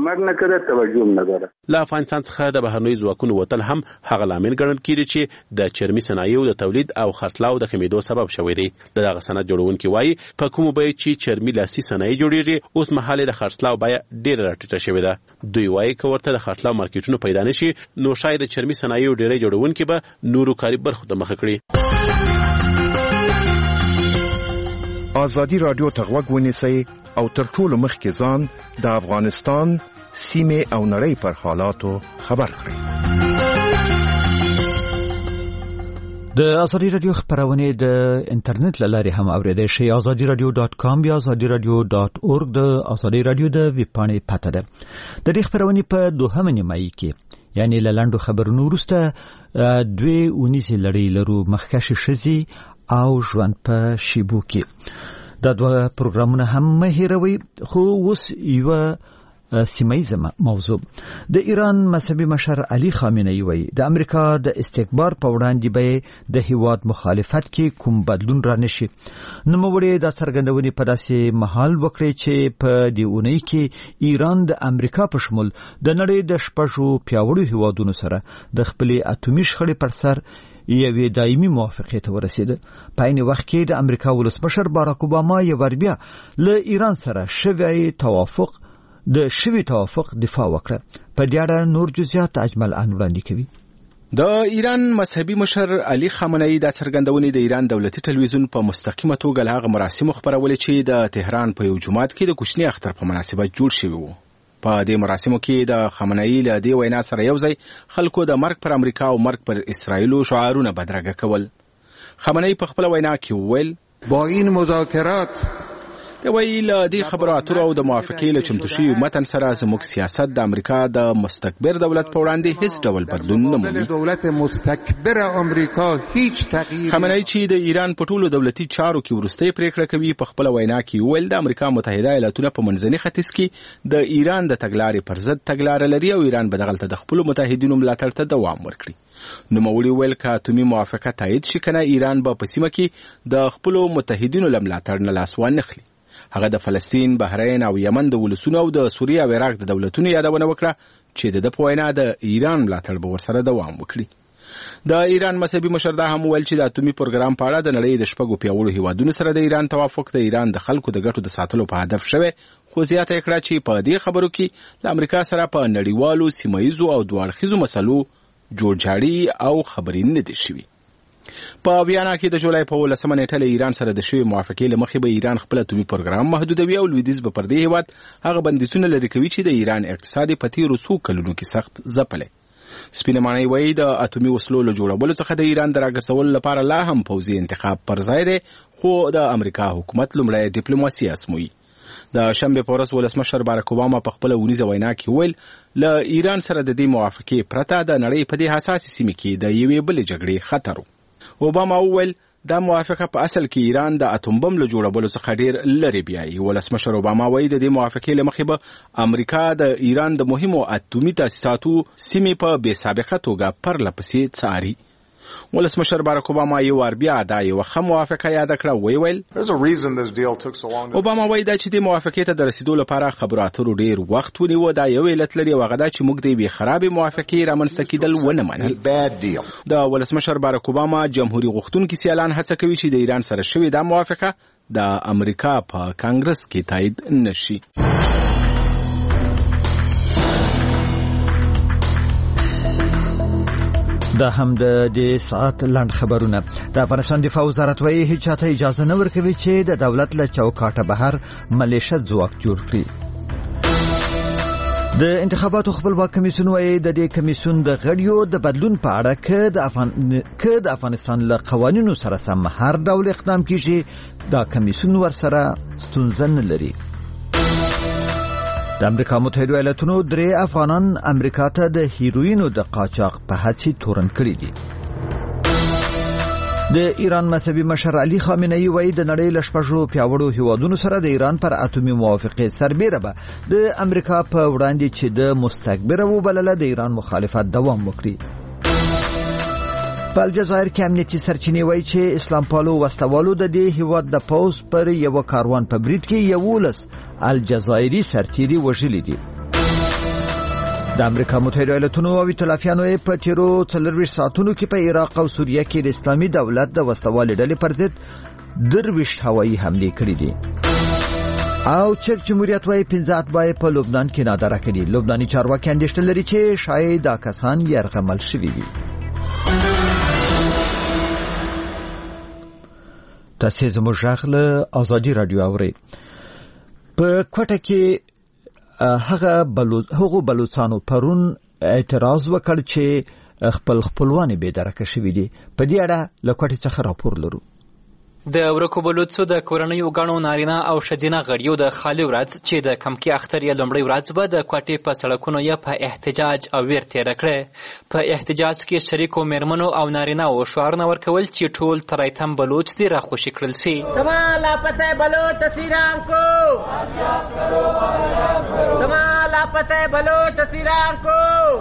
Speaker 21: وکړي.
Speaker 18: له افغانستان څخه د بهرنیو ځواکونو وتل هم هغه لامل ګڼل کېږي چې د چرمي صنایعو د تولید او خرڅلاو د کمیدو سبب شوی دی. دغه صنعت جوړونکي وایي په کومو بیو چې چرمي لاسي صنایع جوړیږي اوس مهال د خرڅلاو بیه ډیره راټیټه شوې ده. دوی وایي که ورته د خرڅلاو مارکیټونو پیدا نشي نو شاید د چرمي صنایعو ډیری جوړونکي به نورو کاري برخو ته مخه کړي.
Speaker 9: ازادي رادیو ته غوږ ونیسئ او تر ټولو مخکې ځان د افغانستان سیمې او نړۍ پر حالاتو خبر کړئ.
Speaker 1: د ازادي رادیو خبرونه د انټرنیټ لارې هم اوریدئ شئ. azadiradio.com یا azadiradio.org د ازادي رادیو د ویب پاڼې پته ده. د دې خبرونه په دوهمه نیمایي کې یعنی لاندو خبرونو وروسته 2 لړۍ لرو مخکښ شزي او ژوند په شیبو کې. دا دوه پروګرامونه هم مهیروي خو اوس یو سیمایي موضوع. د ایران مذهبي مشر علي خامنه‌ای وایي د امریکا د استکبار په وړاندې به د هیواد مخالفت کې کوم بدلون را نشي. نوموړي د څرګندونې په داسې محل وکړي چې په دې اونۍ کې ایران د امریکا په شمول د نړۍ د شپږو پیاوړو هیوادونو سره د خپل اتومي شخړې پر سر یوې دایمي موافقې ته ورسید. په عین وخت کې د امریکا ولسمشر باراک اوباما یو بیا له ایران سره شوی توافق دفاع وکړه. په دې اړه نور جزئیات اجمل ان وړاندې کوي.
Speaker 6: د ایران مذهبي مشر علي خامنه‌ای د څرګندونې د ایران دولتي ټلویزیون په مستقیمه توګه له هغه مراسمو خبرولې چې د تهران په یو جومات کې د کوچنی اختر په مناسبت جوړ شوی وو. په دې مراسمو کې د خامنه‌ای له دې وینا سره یوځای خلکو د مرګ پر امریکا او مرګ پر اسرائیل شعارونه بدرګه کول. خامنه‌ای په خپل وینا کې وویل
Speaker 3: با این مذاکرات
Speaker 6: د ویل د خبرو اترو او د موافقې له چمتو شوي متن سره زموږ سیاست د امریکا د مستکبر دولت په وړاندې هیڅ ډول بدلون نه مومي.
Speaker 3: دولت مستکبر امریکا هیڅ تغییر.
Speaker 6: خامنه‌ای چې د ایران په ټولو دولتي چارو کې وروستۍ پریکړه کوي په خپل وینا کې ویل د امریکا متحده ایالاتونه په منځني ختیځ کې د ایران د تګلارې پر ضد تګلارې لري او ایران به دغلته د خپل متحدینو ملاتړ ته دوام ورکړي. نوموړي ویل که اتومي موافقه تایید شي کنه ایران به په سیمه کې د خپل متحدینو ملاتړ نه لاس وانخلي. هغه د فلسطین، بحرین او یمن د ولسونو او د سوریه او عراق د دولتونو یادونه وکړه چې د پوینا د ایران ملاتړ به ورسره دوام وکړي. د ایران مذهبي مشر دا هم ویل چې د اتومي پروګرام په اړه د نړۍ د شپږو پیاوړو هیوادونو سره د ایران توافق د ایران د خلکو د ګټو د ساتلو په هدف شوی. خو زیاته کړه چې په دې خبرو کې له امریکا سره په نړیوالو سیمایزو او دوه مسلو جوړجاړي او خبرې نه دي شوي. په ویانا کې د جولای په 18 نیټه له ایران سره د شوی موافقې له مخې به ایران خپل اتومي پروګرام محدودوي او لویدیځ به پر دې هیواد هغه بندیزونه لري کوي چې د ایران اقتصادي په تیرو څو کلونو کې سخت ځپلی. سپینه معنی وایي د اتومي وسلو له جوړولو څخه د ایران د راګرځولو لپاره لا هم پوځي انتخاب پر ځای دی، خو د امریکا حکومت لومړی ډیپلوماسي ازموي. د شنبه په ورځ ولسمشر باراک اوباما په خپل ونیزه وینا کې ویل له ایران سره د دې موافقې پرته د نړۍ په دې حساسه سیمه کې د یوې بلې جګړې خطر و. اوباما وویل دا موافقه په اصل کې ایران د اتوم بم له جوړولو څخه ډیر لري بیایي. ولسمشر اوباما وایي د دې موافقې له مخې به امریکا د ایران د مهمو اتومي تاسیساتو سیمې په بې سابقه توګه پرله پسې څاري. ولسمشر باراک اوباما یو وار بیا دا یو ښه موافقه یاد کړه. ویل اوباما وایي دا چې د موافقې ته د رسیدو لپاره خبرو اترو ډیر وخت ونیو. دا یو علت لري او هغه دا چې موږ د یوې خرابې موافقې رامنځته کېدل ونه منل. د ولسمشر باراک اوباما جمهوریت غوښتونکي سیالان هڅه کوي چې د ایران سره شوې دا موافقه د امریکا په کانګرس کې تایید نشي.
Speaker 1: دا هم د ساعت لاند خبرونه. د افغانستان دفاع وزارت وايي هیڅ چاته اجازه نه ورکوي چې د دولت له چوکاټه بهر ملیشه ځواک جوړ کړي. د انتخاباتو خپلواک کمیسیون وايي د دې کمیسیون د غړیو د بدلون په اړه که د افغانستان له قوانینو سره سم هر ډول اقدام کیږي دا کمیسیون ورسره ستونزه نه لري. د امریکا متحده ایالاتونو 3 افغانان امریکا ته د هیروینو د قاچاق په هڅې تورن کړي دي. د ایران مذهبي مشر علي خامنه‌ای وایي د نړۍ له شپږو پیاوړو هیوادونو سره د ایران پر اتومي موافقې سربېره به د امریکا په وړاندې چې د مستکبره وبلله د ایران مخالفت دوام وکړي. په الجزایر کې امنیتي سرچینې وایي چې اسلام پالو وسلوالو د دې هیواد د پوز پر یو کاروان په برید کې 11 الجزایري سرتیري وژلي دي. د امریکا متحده ایالاتونو او ایتلافیانو په تیرو 40 ساعتونو کې په عراق او سوریه کې د اسلامي دولت د وسلوالۍ ډلې پر ضد 23 هوایي حملې کړې دي. او چک جمهوریت وايي 15 اتباع په لبنان کې نادره کړي. لبناني چارواکي اندېښنه لري چې شاید دا کسان یرغمل شوي وي. تاسو زموږ غږ له ازادي رادیو اورئ. په کوټه کې هغه بلوچستانو پرون اعتراض وکړ چې خپلوان به درکه شوي دي. په دې اړه له کوټې څخه راپور لرو.
Speaker 2: د ورکو بلوڅو د کورنیو غاڼو نارینه او ښځینه غړیو د خالي ورځ چې د کمکی اختر یې لومړی ورځ به د کوټې په سړکونو یې په احتجاج او ویر تېره کړه. په احتجاج کې شریکو میرمنو او نارینه او شعارونه ورکول چې ټول ترایتم بلوچ دي راخوشي کړل سي.
Speaker 22: تما لاپته بلوچ سیران کو تما لاپته بلوچ سیران کو.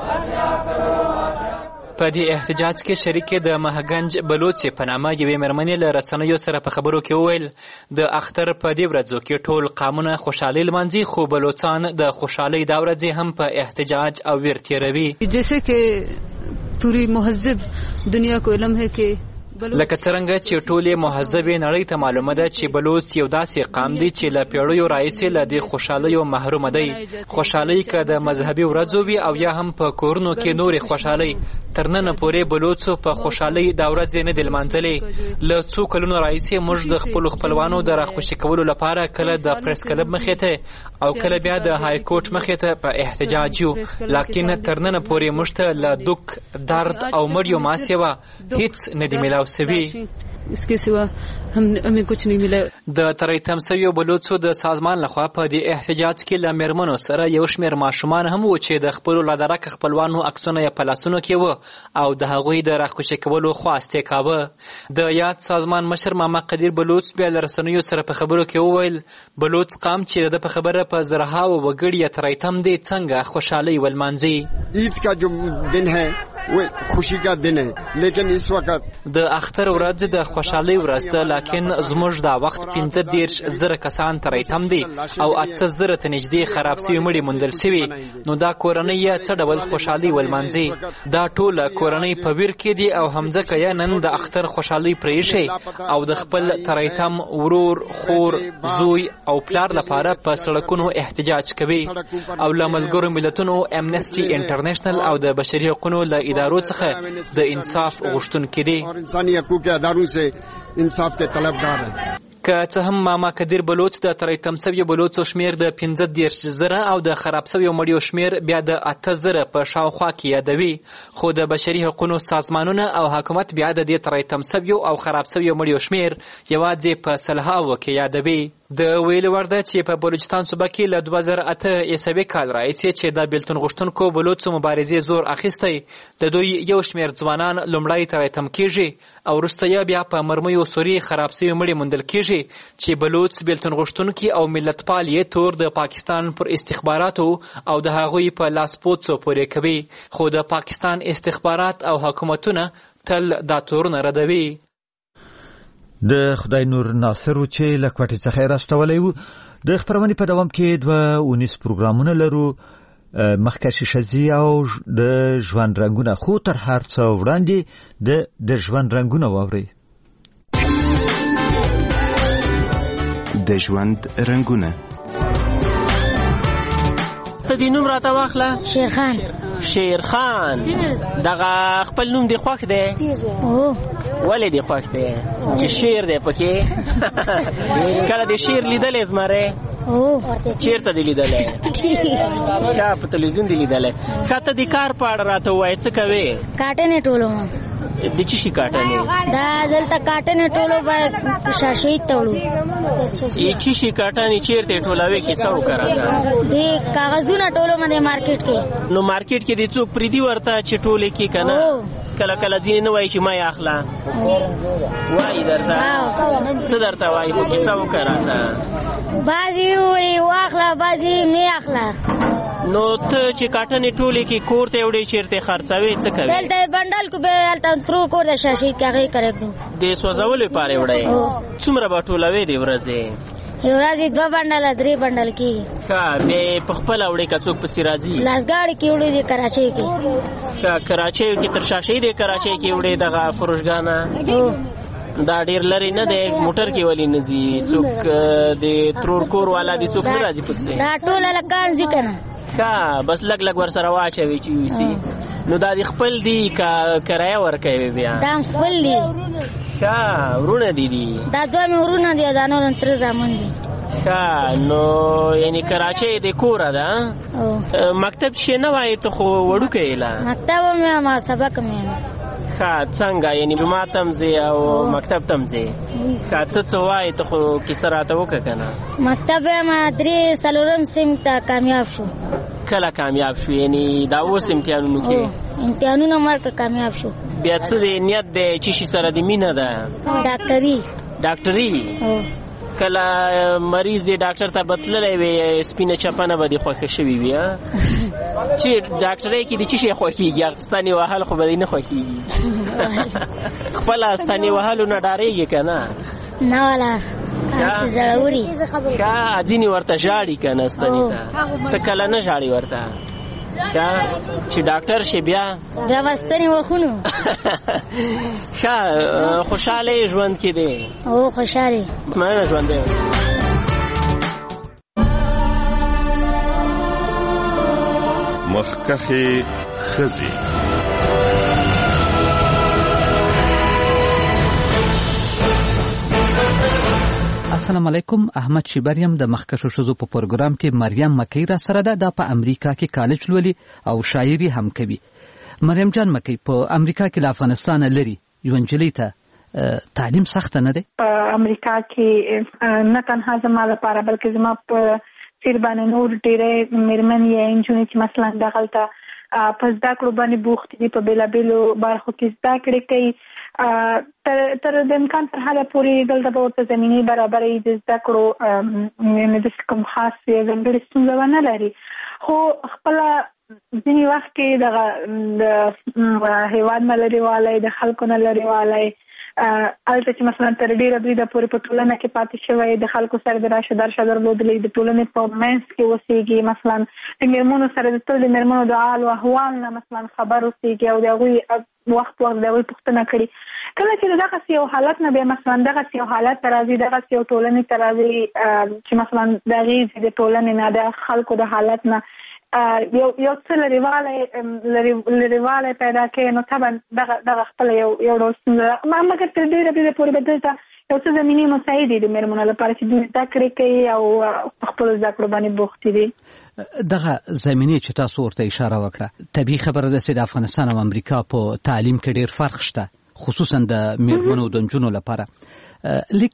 Speaker 2: په دې احتجاج کې شریکې د مهګنج بلوچ په نامه یوې مېرمنې له رسنیو سره په خبرو کې وویل د اختر په دې ورځو کې ټول قومونه خوشحالي لمانځي خو بلوچستان د خوشحالۍ دا ورځې هم په احتجاج او ویر تېروي.
Speaker 23: جیسے کہ پوری مهذب دنیا کو علم ہے کہ
Speaker 2: لکه څرنګه چې ټولې مهذبې نړۍ ته معلومه ده چې بلوچ یو داسې قام دی چې له پیړیو راهیسې له دې خوشحالیو محرومه دی. خوشحالۍ که د مذهبي ورځو وي او یا هم په کورونو کې نورې خوشحالۍ تر ننه پورې بلوچو په خوشحالۍ دا ورځې نه دي لمانځلې. له څو کلونو راهیسې موږ د خپلو خپلوانو د راخوشي کولو لپاره کله د پریس کلب مخې ته او کله بیا د های کورټ مخې ته په احتجاج یو. لکن تر ننه پورې موږ ته له دوک درد او مړیو ما سیوا هیڅ نه دي میلاو سوي.
Speaker 23: इसके सिवा हमें कुछ नहीं मिला.
Speaker 2: د ترایتم سویو بلوچو د سازمان لخوا په دې احتجاج کې له میرمنو سره یو شمېر ماشومان هم و چې د خپلو لادرک خپلوانو عکسونه یې په لاسونو کې و او د هغوی د راخوشي کولو خواست یې کاوه. د یاد سازمان مشر ماما قدیر بلوچ بیا له رسنیو سره په خبرو کې وویل بلوچ قام چې د په خبره په زرهاوو وګړي یې ترایتم دی څنګه خوشحالۍ ولمانځي.
Speaker 24: عید کا جو دن ہے وہ خوشی کا دن ہے لیکن اس وقت
Speaker 2: د اختر ورځ د خوشحالۍ ورځ ده لکن زموږ دا وخت 15,000 کسان ترایتم دي او 8,000 ته نږدې خراب سوي مړي موندل سوي. نو دا کورنۍ یې څه ډول خوشحالۍ ولمانځي؟ دا ټوله کورنۍ په ویر کې دي او همځکه یې نن د اختر خوشحالۍ پرېښي او د خپل ترایتم ورور خور زوی او پلار لپاره په سړکونو احتجاج کوي او له ملګرو ملتونو امنسټي انټرنیشنل او د بشري حقوقو له ادارو څخه د انصاف غوښتونکي دي.
Speaker 24: انصاف کے طلبگار ہیں.
Speaker 2: که څه هم ماما قدیر بلوچ د ترایتم سویو بلوچو شمیر د 15,000 او د خراب سویو مړیو شمیر بیا د 8,000 په شاوخوا کې یادوي. خو د بشري حقوقو سازمانونه او حکومت بیا د دې ترایتم سویو او خراب سویو مړیو شمیر یوازې په 100 کې یادوي. د ویل ورده چې په بلوچستان صوبه کې له 2008 عیسوي کال راهیسې چې د بیلتون غوښتونکو بلوڅو مبارزې زور اخیستی د دوی یو شمېر ځوانان لومړی تم کېږي او وروسته بیا په مرمیو سوري خراب سوي مړي موندل کېږي چې بلوڅ بیلتون غوښتونکي او ملتپال یې تور د پاکستان پر استخباراتو او د هغوی په لاس پوڅو پورې کوي خو د پاکستان استخبارات او حکومتونه تل دا تورونه ردوي.
Speaker 1: د خدای نور ناصر چې له کوټې څخه راستولی و. د خبرونې په دوام کې 2 پروګرامونه لرو، مخکښې ښځې او د ژوند رنګونه، خو تر هر څه وړاندې د ژوند رنګونه واورئ.
Speaker 4: د ژوند رنګونه.
Speaker 5: ته دې نوم راته واخله.
Speaker 7: شیرخان.
Speaker 5: شیرخان دغه خپل نوم دی خوښ دی؟ ولې دی خوښ دی؟ چې شیر دی پکې. کله د شیر لیدلې زمری؟ چیرته دی لیدلی؟ ښه په تلویزیون دی لیدلی. ښه ته د کار په اړه راته ووایې څه کوې؟
Speaker 7: کاټنې ټولوم.
Speaker 5: د څه شي کاټنې؟
Speaker 7: دا دلته کاټنې ټولو باید شاشید ته وړو.
Speaker 5: څه شي کاټنې چیرته ټولوې کیسه وکړه راته.
Speaker 7: د کاغذونه ټولوم د مارکیټ کې.
Speaker 5: نو مارکیټ کې د څوک پریدي ورته چې ټولې کې که نه؟ کله کله ځینې نه وایي چې ما یې اخله. وایي درته؟ څه درته وایي خو کیسه وکړه راته.
Speaker 7: بعضې وایي واخله، بعضې مې اخله.
Speaker 5: نو ته چې کاټنې ټولې کې کور ته وړې چیرته خرڅوې څه کوې؟
Speaker 7: دلته بنډل کو به هلته ترور کور د شاشید کې هغې کرې کړو.
Speaker 5: د سوځولو لپاره وړې؟ څومره به ټولوې د ورځې؟
Speaker 7: یو ورځې 2 بنډله 3 بنډل کېږي.
Speaker 5: ښه بیا یې په خپله وړې که څوک پسې راځي؟
Speaker 7: لاسګاړې کې وړې دي کراچۍ کې.
Speaker 5: ښه کراچۍ کې تر شاشۍ د کراچۍ کې وړې دغه فروشګانه؟ دا ډیر لري نه دی، موټر کې ولې نه ځي؟ څوک د ترور کور والا دي څوک نه راځي پکې؟
Speaker 7: دا ټول هلکان ځي که نه.
Speaker 5: ښه بس لږ لږ ورسره واچوي چې یوسي. نو دا د خپل دي که کرایه ورکوي بیا؟
Speaker 7: دا خپل دي.
Speaker 5: ښه ورونه دي؟
Speaker 7: دا 2 مې ورونه دي او دا نور 3 زامن دي.
Speaker 5: ښه نو یعنې کراچۍ د کوره ده؟ مکتب چې نه وایې ته خو وړوکی یې لا.
Speaker 7: مکتب هم یم او سبق هم یم.
Speaker 5: ښه څنګه یعنې جومات هم ځې او مکتب ته هم ځې؟ ښه څه وایې ته خو کیسه راته وکړه که نه.
Speaker 7: مکتب یم 3 صنف ته کامیاب شو.
Speaker 5: کله کامیاب شو؟ یعنې دا اوس امتحانونو کې؟
Speaker 7: امتحانونه مرکه کامیاب شو.
Speaker 5: بیا څه دی نیت دی چې شي سره د مینه ده؟
Speaker 7: ډاکټري.
Speaker 5: ډاکټري؟ کله مریض دی ډاکټر ته بتللی وي سپینه چپنه به دې خوښه شوي وي؟ چې ډاکټرۍ کې د څه شی خوښېږي؟ ستنې وهل خو به دې نه خوښېږي؟ خپله ستنې وهلو نه ډارېږي که نه؟
Speaker 7: نه والا زړوري.
Speaker 5: ښه ځینې ورته ژاړي که نه ستنې ته؟ ته کله نه ژاړې ورته؟ چې ډاکټر شي بیا
Speaker 7: به ستنې وخونو.
Speaker 5: ښه خوشحاله ژوند کې دی؟
Speaker 7: او خوشحاله
Speaker 5: مننه ژوند دی.
Speaker 9: مخکښې ښځې.
Speaker 8: السلام علیکم. احمد شیبریم د مخکښو ښځو په پروګرام کې مریم مکی را سره ده. دا په امریکا کې کالج لولي او شاعري هم کوي. مریم جان مکی په امریکا کې له افغانستان لري یو نجلۍ ته تعلیم سخت نه دی؟
Speaker 25: په امریکا کې نه تنها زما لپاره بلکې زما په څیر باندې نور ډېرې مېرمنې یا نجونې چې مثلا دغلته په زده کړو باندې بوخت دي، په بېلابېلو برخو کې زده کړې کوي. تر د امکان تر حده پورې دلته به ورته زمینې برابرې د زده کړو داسې کوم خاص ځانګړې ستونزه به نه لري. خو خپله ځینې وخت کې دغه د هېواد نه لرې والی، د خلکو نه لرې والی، هلته چې مثلا تر ډېره بریده پورې په ټولنه کې پاتې شوی، د خلکو سره د راشه درشه درلودلی، د ټولنې په منځ کې اوسېږي، مثلا د مېرمنو سره د تل د مېرمنو د حال و احوال نه مثلا خبر اوسېږي او د هغوی وخت د هغوی پوښتنه کړي. کله چې دغسې یو حالت نه بیا مثلا دغسې یو حالت ته راځي، دغسې یو ټولنې ته راځي چې مثلا د هغې د ټولنې نه، د خلکو د حالت نه یو څه لرېوالی پیدا کوي، نو طبعا دغه خپله یو ډول ستونزه ده. مګر تر ډېره بریده پورې به دلته یو څه زمینې مساعدې د مېرمنو لپاره چې دوی زده کړې کوي او په خپلو زده کړو باندې بوختې دي.
Speaker 8: دغه زمینې چې تاسو ورته اشاره وکړه، طبیعي خبره ده چې د افغانستان او امریکا په تعلیم کې ډېر فرق شته، خصوصا د مېرمنو او د نجونو لپاره. لیکن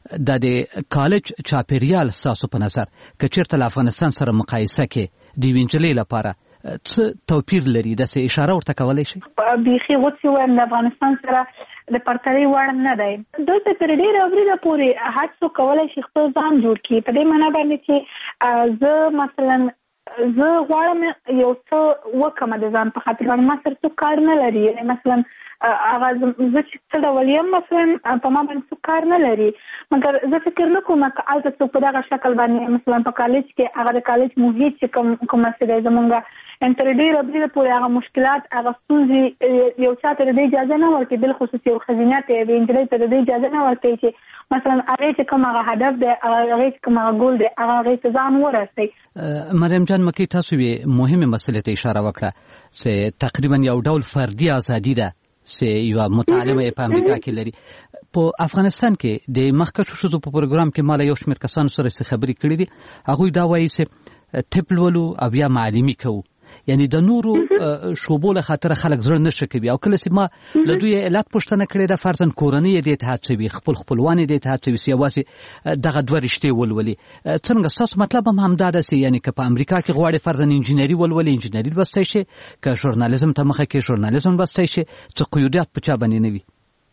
Speaker 8: د کالج چاپیریال تاسو په نظر که چیرته له افغانستان سره مقایسه کې د وینجلې لپاره څه توپیر لري د څه اشاره ورته کولای شي؟
Speaker 25: بيخي غوڅي وایم د افغانستان سره د پرتلې وړ نه دی. دلته تر ډیره وریده پورې هر څوک کولای شي خپل ځان جوړ کړي په دې معنی باندې چې زه مثلا زه غواړم یو څه وکم د ځان په خاطر باندې ما سره څوک کار نه لري. مثلا هغه زه چې څه ډول یم مثلا په ما باندې څوک کار نه لري مګر زه فکر نه کوم چې هلته څوک په دغه شکل باندې مثلا په کالج کې هغه د کالج محیط چې کوم څه دی زمونږ انټر ډیره بریده پورې هغه مشکلات هغه ستونزې یو چا ته د اجازه نه ورکوي بالخصوص یو ښځینه ته یوې نجلۍ ته د اجازه نه ورکوي چې مثلا هغې چې کوم هغه هدف دی هغې چې کوم هغه ګول دی هغه هغې ته ځان ورسوي.
Speaker 8: مریم جان مکی تاسو یې مهمه مسلې ته اشاره وکړه چې تقریبا یو ډول فردي ازادي ده چې یو مطالبه په امریکا کې لري. په افغانستان کې د مخکښو ښځو په پروګرام کې مال یو شمېر کسانو سره خبرې کړې دي هغوی دا وایي چې طب لولو او یا معلمي کوو یعنی د نورو شوبو له خاطر خلک زړه نشه کوي او کله چې ما له دوی علت پوښتنه کړې ده فرضاً کورنۍ د اتحاد شوي خپلوان د اتحاد شوي سیاسي دغه دوه رشتې ولولي څنګه ستاسو مطلب هم همدا ده چې یعنی که په امریکا کې غواړي فرضاً انجینري ولولي انجینري لوستی شي که ژورنالیزم ته مخه کې ژورنالیزم لوستی شي څه قیودیات په چا باندې نه وي؟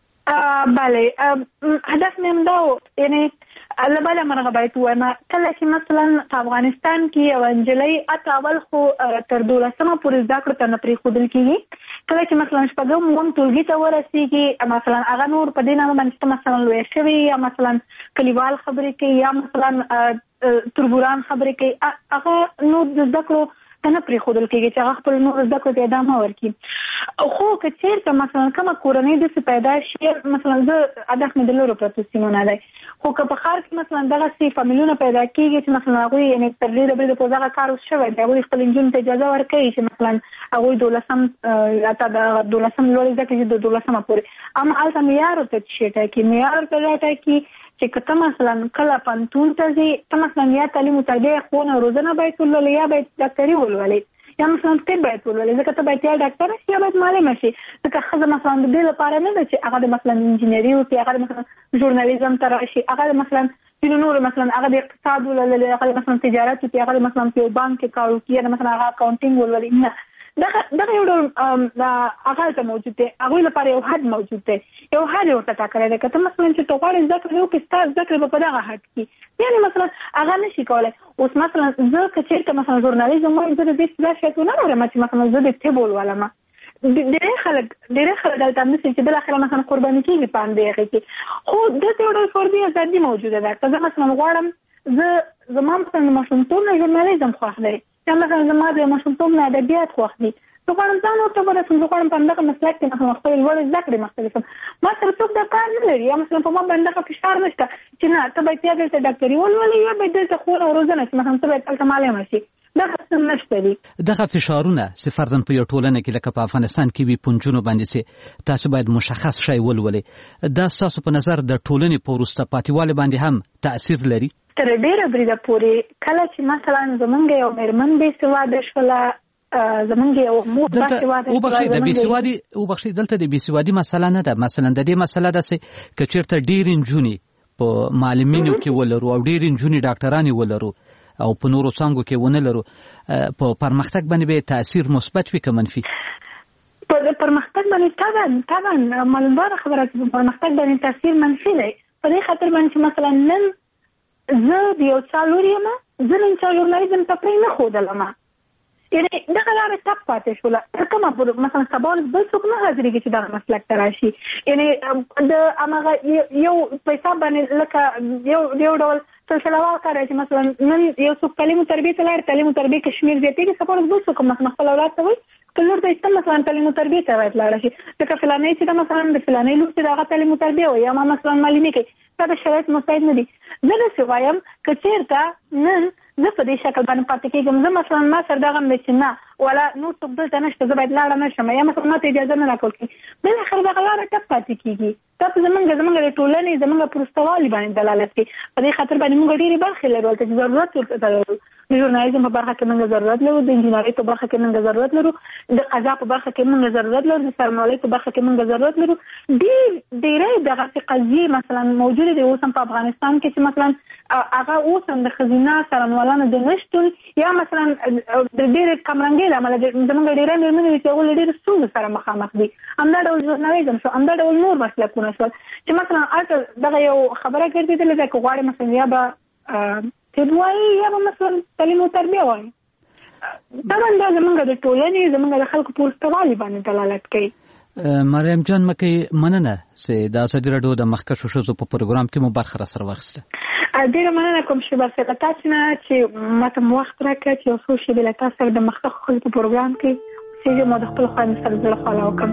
Speaker 25: بله هدف مې همدا و یعنی له بله مرغه باید ووایم کله چې مثلا په افغانستان کې یوه نجلۍ اته اول خو تر 12مه پورې زده کړو ته نه پرېښودل کېږي. کله چې مثلا شپږم اووم ټولګي ته ورسېږي مثلا هغه نور په دې نامه باندې مثلا لویه شوې یا مثلا کلیوال خبرې کوي یا مثلا تربوران خبرې کوي هغه نور د زده کړو ته نه پرېښودل کېږي چې هغه خپل نور زده کړو ته ادامه ورکړي. خو که چېرته مثلا کومه کورنۍ داسې پیدا شي مثلا زه هدف مې د لرو پرتو سیمو نه دی خو که په ښار کې مثلا دغسې فامیلونه پیدا کېږي چې مثلا هغوی یعنې تر ډېره بریده پورې دغه کار اوس شوی دی هغوی خپل نجونو ته اجازه ورکوي چې مثلا هغوی 12 لوړې زده کړي چې د 12مه پورې اما هلته معیار ورته شی ټاکي معیار ورته دا ټاکي چې که ته مثلا کله پوهنتون ته ځې ته مثلا یا تعلیم و تربیه ښوونه او روزنه باید ولولې یا باید ډاکټري ولولې یا مثلا طب باید ولولې ځکه ته باید یا ډاکټره شي یا باید معلمه شي ځکه ښځه مثلا د دې لپاره نه ده چې هغه د مثلا انجینري وکړي هغه د مثلا ژورنالیزم ته راشي هغه د مثلا ځینو نورو مثلا هغه د اقتصاد ولولې هغه د مثلا تجارت وکړي هغه د مثلا په یو بانک کې کار وکړي یا مثلا هغه اکاونټینګ ولولي نه دغه یو ډول هغه هلته موجود دی هغوی لپاره یو حد موجود دی یو حد یې ورته ټاکلی دی که ته مثلا چې ته غواړې زده کړې وکړې ستا زده کړې به په دغه حد کې یعنې مثلا هغه نه شي کولی اوس مثلا زه که چېرته مثلا ژورنالیزم وایم زه د دې دا شرطونه لرم چې مثلا زه د طب ولولم ډېری خلک دلته همداسې چې بالاخره مثلا قرباني کېږي په همدې هغې کې خو دلته یو ډول فردي ازادي موجوده ده که زه مثلا غواړم زما مثلا د ماشومتوب نه ژورنالیزم خوښ دی یا مثلا زما د ماشومتوب نه ادبیات خوښ دي زه غواړم ځان ورته ورسوم زه غواړم په همدغه مسلک کې مثلا خپلې لوړې زده کړې مختلف کړم ما سره څوک دا کار نه لري یا مثلا په ما باندې دغه فشار نشته چې نه ته باید یا دلته ډاکټري ولولې یا باید دلته ښوونه او روزنه چې مثلا ته باید هلته معلمه شي دغه څه نشته دي.
Speaker 8: دغه فشارونه چې فرضاً په یو ټولنه کې لکه په افغانستان کې وي په نجونو باندې چې تاسو باید مشخص شی ولولئ دا ستاسو په نظر د ټولنې په وروسته پاتې باندې هم تاثیر لري؟
Speaker 25: تر ډېره بریده پورې کله چې مثلا زمونږ یو مېرمن بېسواده شوله زمونږ یو مور باسواده
Speaker 8: وبخښئ دلته د بېسوادي مسله نه ده مثلا د دې مسله ده چې که چېرته ډېرې نجونې په معلمینو کې ولرو او ډېرې نجونې ډاکټرانې ولرو او په نورو څانګو کې ونه لرو په پرمختګ باندې به تاثیر مثبت وي که منفي؟
Speaker 25: په پرمختګ باندې طبعا معلومداره خبره چې په پرمختګ باندې تاثیر منفي دی په دې خاطر باندې چې مثلا نن زه د یو چا لور یم زه نن چا ژورنالیزم ته پرې نه ښودلم یعنې دغه لاره ټپ پاتې شوله تر کومه پورې مثلا سبا ورځ بل څوک نه حاضرېږي چې دغه مسلک ته راشي یعنې د هماغه یو په حساب باندې لکه یو ډول سلسلهوار کار دی چې مثلا نن یو څوک تعلیم و تربیې ته لاړ تعلیم و تربیې کې شمېر زیاتېږي سبا ورځ بل څوک مثلا خپل اولاد ته وایي که لور ته ایسته مثلا تعلیم و تربیې ته باید لاړه شي ځکه فلانۍ چې ده مثلا د فلانۍ لور چې د هغه تعلیم و تربیې وایي یا ما مثلا معلمي کوي دا د شرایط مساعد نه دي زه داسې وایم که چېرته نن زه په دې شکل باندې پاتې کېږم زه مثلا ما سره دغه دی چې نه ولا نور څوک دلته نشته زه باید لاړه نه شم یا مثلا ما ته اجازه نه راکول کېږي بالاخره دغه لاره ټپ پاتې کېږي دا په زمونږ د ټولنې زمونږ په وروسته والي باندې دلالت کوي په دې خاطر باندې موږ ډېرې برخې لرو هلته چې ضرورت ورته لرو د ژورنالیزم په برخه کې موږ ضرورت لرو، د انجینرۍ په برخه کې موږ ضرورت لرو، د قضا په برخه کې موږ ضرورت لرو، د سرمایوي په برخه کې موږ ضرورت لرو. ډېرې دغه قضیې مثلا موجوده دي اوس هم په افغانستان کې چې مثلا هغه اوس هم د ښځینه څارنوالانو د نشتون یا مثلا د ډېرې کمرنګۍ له امله زموږ ډېرې مېرمنې دي چې هغوی له ډېرو ستونزو سره مخامخ دي. همدا ډول ژورنالیزم شو، همدا ډول نور مسلکونه شول چې مثلا هلته دغه یو خبره ګرځېدلې ده که غواړې مثلا یا به طب وایي یا به مثلا تعلیم او تربیه وایي. طبعا دا زموږ د ټولنې زموږ د خلکو په وروستوالي باندې دلالت کوي.
Speaker 8: مریم جان مکۍ مننه چې د ازادي راډیو د مخکښو ښځو په پروګرام کې مو برخه راسره واخیسته.
Speaker 25: ډېره مننه کوم شیبه صاحب له تاسو نه چې ماته مو وخت راکړ چې یو څو شیبې له تاسو سره د مخکښو ښځو په پروګرام کې چې ما د خپل خویندو سره زړه خواله وکړم.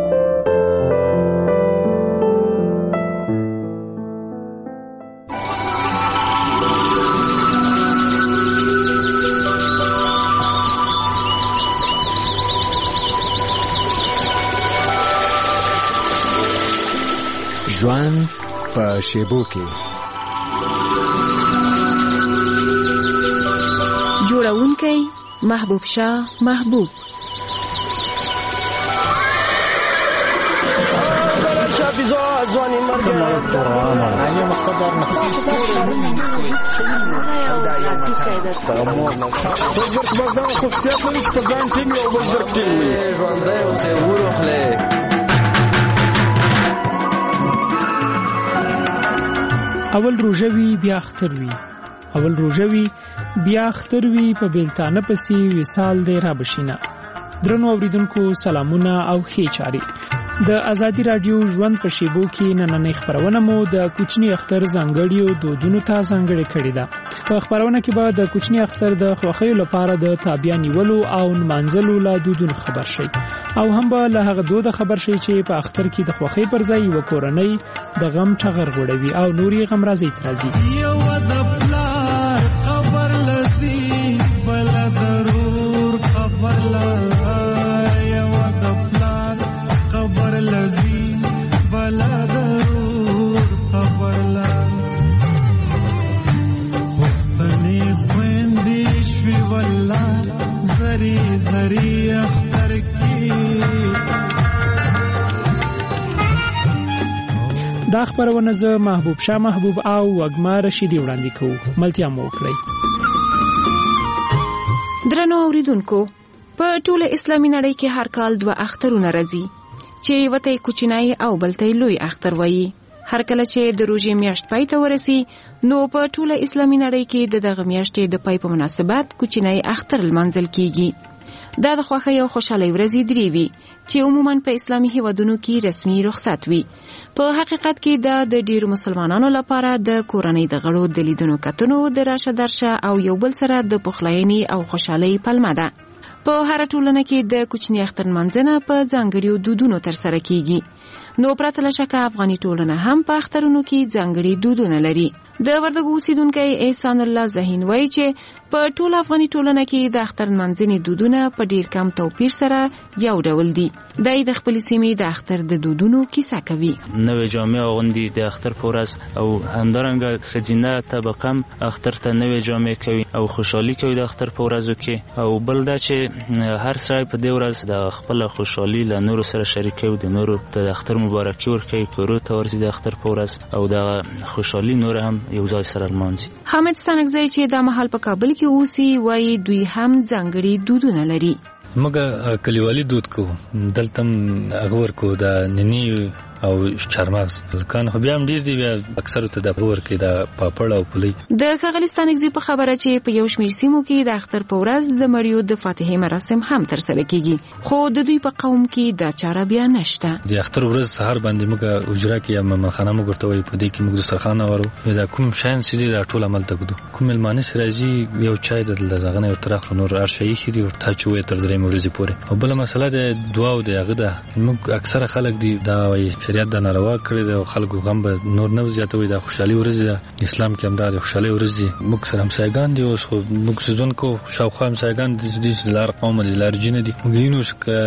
Speaker 10: ژوند په شیبو کې
Speaker 11: جوړونکی محبوب شاه محبوب.
Speaker 20: اول روژوي بیا اختر وي، اول روژوي بیا اختر وي، په بیلتانه پسې وصال دی را بشینه. درنو اوریدونکو سلامونه او ښې چارې. د ازادي راډیو ژوند په شیبو کې نننۍ خپرونه مو د کوچني اختر ځانګړیو دودونو ته ځانګړې کړې ده. په خپرونه کې به د کوچني اختر د خوښیو لپاره د تابیا نیولو او نمانځلو له دودونو خبر شئ، او هم به له هغه دود خبر شئ چې په اختر کې د خوښۍ پر ځای یوه کورنۍ د غم ټغر غوړوي او نورې غمرازۍ ته راځي.
Speaker 12: یوه د پلار خبر لذي بله ضرور خبر لذي، یوه د پلار خبر لذي بله ضرور خبر لذي. پښتنې خویندې شوې والله زری زری اختر کې. دا خبرونه زه محبوب شاه محبوب او وګما رشیدي وړاندې کوو. ملتیا مو وکړئ.
Speaker 11: درنو اوریدونکو، په ټوله اسلامي نړۍ کې هر کال 2 اخترونه راځي چې یو ته کوچنی او بل ته لوی اختر وایي. هر کله چې د روژې میاشت پای ته ورسي نو په ټوله اسلامي نړۍ کې د دغه میاشتې د پای په مناسبت کوچنی اختر لمانځل کیږي. دا د خوښۍ او خوشحالۍ ورځې درې وي چې عموماً په اسلامي هیوادونو کې رسمي رخصت وي. په حقیقت کې دا د ډیرو مسلمانانو لپاره د کورنۍ د غړو د لیدنو کتنو د راشه درشه او یو بل سره د پخلاینې او خوشحالۍ پلمه ده. په هر ټولنه کې د کوچني اختر منځنه په ځانګړیو دودونو ترسره کیږي. نو پرته له شکه افغاني ټولنه هم په اخترونو کې ځانګړي دودونه لري. د وردګو اوسیدونکی احسان الله زهین وایي چې په ټول افغاني ټولنه کې د اختر منځني دودونه په ډیر کم توپیر سره یو ډول دي. دای د خپل سیمې د اختر د دودونو کیسه کوي.
Speaker 13: نوې جامې اغوندي د اختر په ورځ، او همدارنګه ښځینه طبقه هم اختر ته نوې جامې کوي او خوشحالي کوي د اختر په ورځو کې. او بل دا چې هر سړی په دې ورځ د خپل خوشحالي له نورو سره شریکوي، د نورو ته د اختر مبارکي ورکوي، کورو ته ورځي د اختر په ورځ او د خوشحالي نور هم یو ځای سره لمانځي.
Speaker 11: حامد ستانکزی چې د مهال په کابل کې اوسي وایي دوی هم ځانګړي دودونه لري.
Speaker 14: موږ کلیوالي دود کو دلته اغور کو د ننی او چارمغز کان خو بیا هم ډیر دی، بیا اکثر ته د اغور کې د پاپړ او پولي.
Speaker 11: د ښاغلیستانکزی په خبره چې په یو شمیر سیمو کې د اختر په ورځ د مړیو د فاتحې مراسم هم ترسره کیږي، خو د دوی په قوم کې دا چاره بیا نشته.
Speaker 14: د اختر ورځ سحر باندې موږ اجرا کې یا مخانه موږ ورته وایي، په دې کې موږ سرخانه ورو دا کوم شاین سړي دا ټول عمل ته کوو. کوم ملمانه سراجي یو چای د لږغنه یو طرف نور ارشي خې دی ورته چوي تر درې مورزي پورې. او بل مسله د دعا او د هغه د موږ اکثره خلک دی دا وایي چې شریعت د ناروا کړی دی او خلکو غم به نور نه زیاتوي. د خوشحالي ورځ ده اسلام کې هم د خوشحالي ورځ دي. موږ سره همسایګان دي اوس خو موږ سيزونکو شاوخوا همسایګان دي چې لار قوم دي لار جن دي. موږ یینو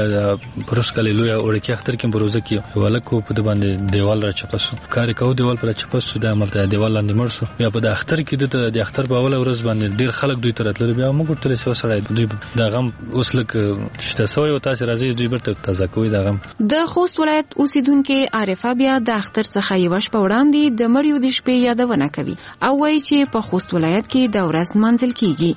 Speaker 14: چې پروس کله لوی اورکه اختر کې بروزه کې ولکو په د باندې دیوال را چپسو کار کو دیوال پر چپسو د عملته دیوال لاندې مرسو بیا په د اختر کې د اختر په اوله ورځ باندې ډیر خلک دوی ترتل بیا موږ ټول څه سره دوی د غم اوس لکه شته سوی او تاسو راځي دوی برته تازه کوي د غم. د خوست ولایت
Speaker 11: اوسیدونکو عارفه بیا د اختر څخه یو شپه وړاندې د مړیو د شپې یادونه کوي او وایي چې په خوست ولایت کې د ورځ منځل کیږي.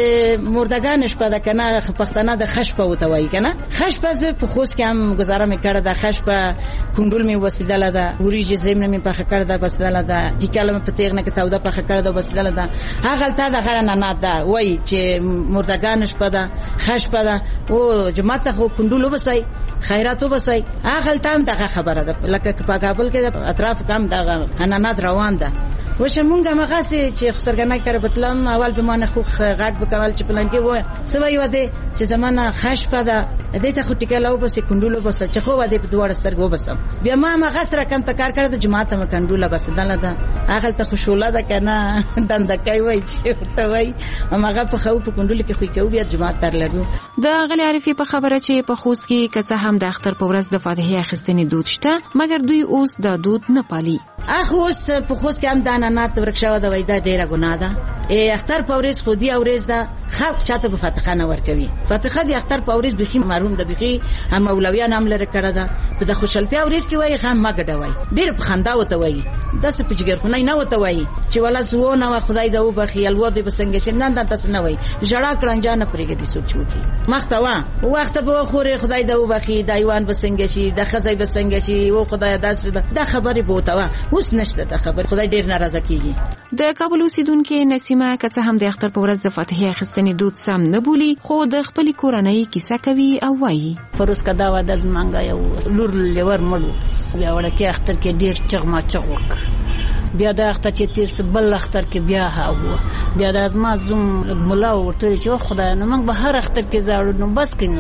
Speaker 15: د مردگان شپه د کنه پښتنه د خشپه وتوي کنه خشپه په خوست کې هم گزاره میکړه. د خشپه کندول می وسیدله ده وریجه زمینه می په خکړه ده وسیدله ده ټیکاله په تیغنه کې تاوده په خکړه ده وسیدله ده هغه ته د غره نه ده وایي چې مردگان شپه ده خشپه ده او جماعت خو کندول وبسای خیرات وبسای هغه ته هم دغه خبره ده لکه په کابل کې د اطراف کم دغه حنانات روان ده. وشه مونږه مغاسي چې خسرګنه کړ بتلم اول به مانه خو غاګ بکول چې پلان کې وای سوي وته چې زمانہ خاش پدا دې ته خو ټیکاله وبس کندول بس چې خو وته په دوړ سترګو بسم بیا ما مغاسره کم تکار کړ د جماعت م کندول بس دله ده هغه ته خوشوله ده کنه دند کوي وای چې ته وای ماغه په خو په کندول کې خو کوي بیا جماعت تر لګو.
Speaker 11: د غلی عارفي په خبره چې په خوست کې کڅه هم د اختر په ورځ د فاتحه اخیستنې دود شته مګر دوی اوس د دود نه پالي.
Speaker 15: اوس په خوست کې هم د انانات ورکشاو د وای د ډیره ګناه ده. اختر په ورځ خو دی اورز ده خلق چاته په فاتحه نه ورکوي. فاتحه د اختر په ورځ بخي محروم ده بخي هم مولویان هم لره کړه ده په د خوشالتیا ورځ کې وای خام ما ګډوي ډیر په خندا وته وای داسې په جګر خو نه وته وای چې ولا زو نه خدای ده او بخي الو دې بسنګ چې نن تاسو نه وای جړه کړنجانه پرېګ دي سوچ وکي مختوا وخت به خوري خدای ده او بخي دایوان بسنګ چې د خزای بسنګ چې او خدای داسې د خبرې بوتوا اوس نشته د خبر خدای ډیر ناراضه کیږي.
Speaker 11: د کابل اوسیدونکو نسیمه کڅه هم د اختر په ورځ د فاتحه اخیستنې دود سم نه بولی خو د خپل کورنۍ کیسه کوي او وایي
Speaker 15: فروز کدا و د منګا یو لور لور مړو بیا ورکه اختر کې ډیر چغما چغوک بیا د اختر چې تیر بل اختر کې بیا هاو بیا د ازما زوم مولا ورته چې خدای نو موږ به هر اختر کې زاړو نو بس کې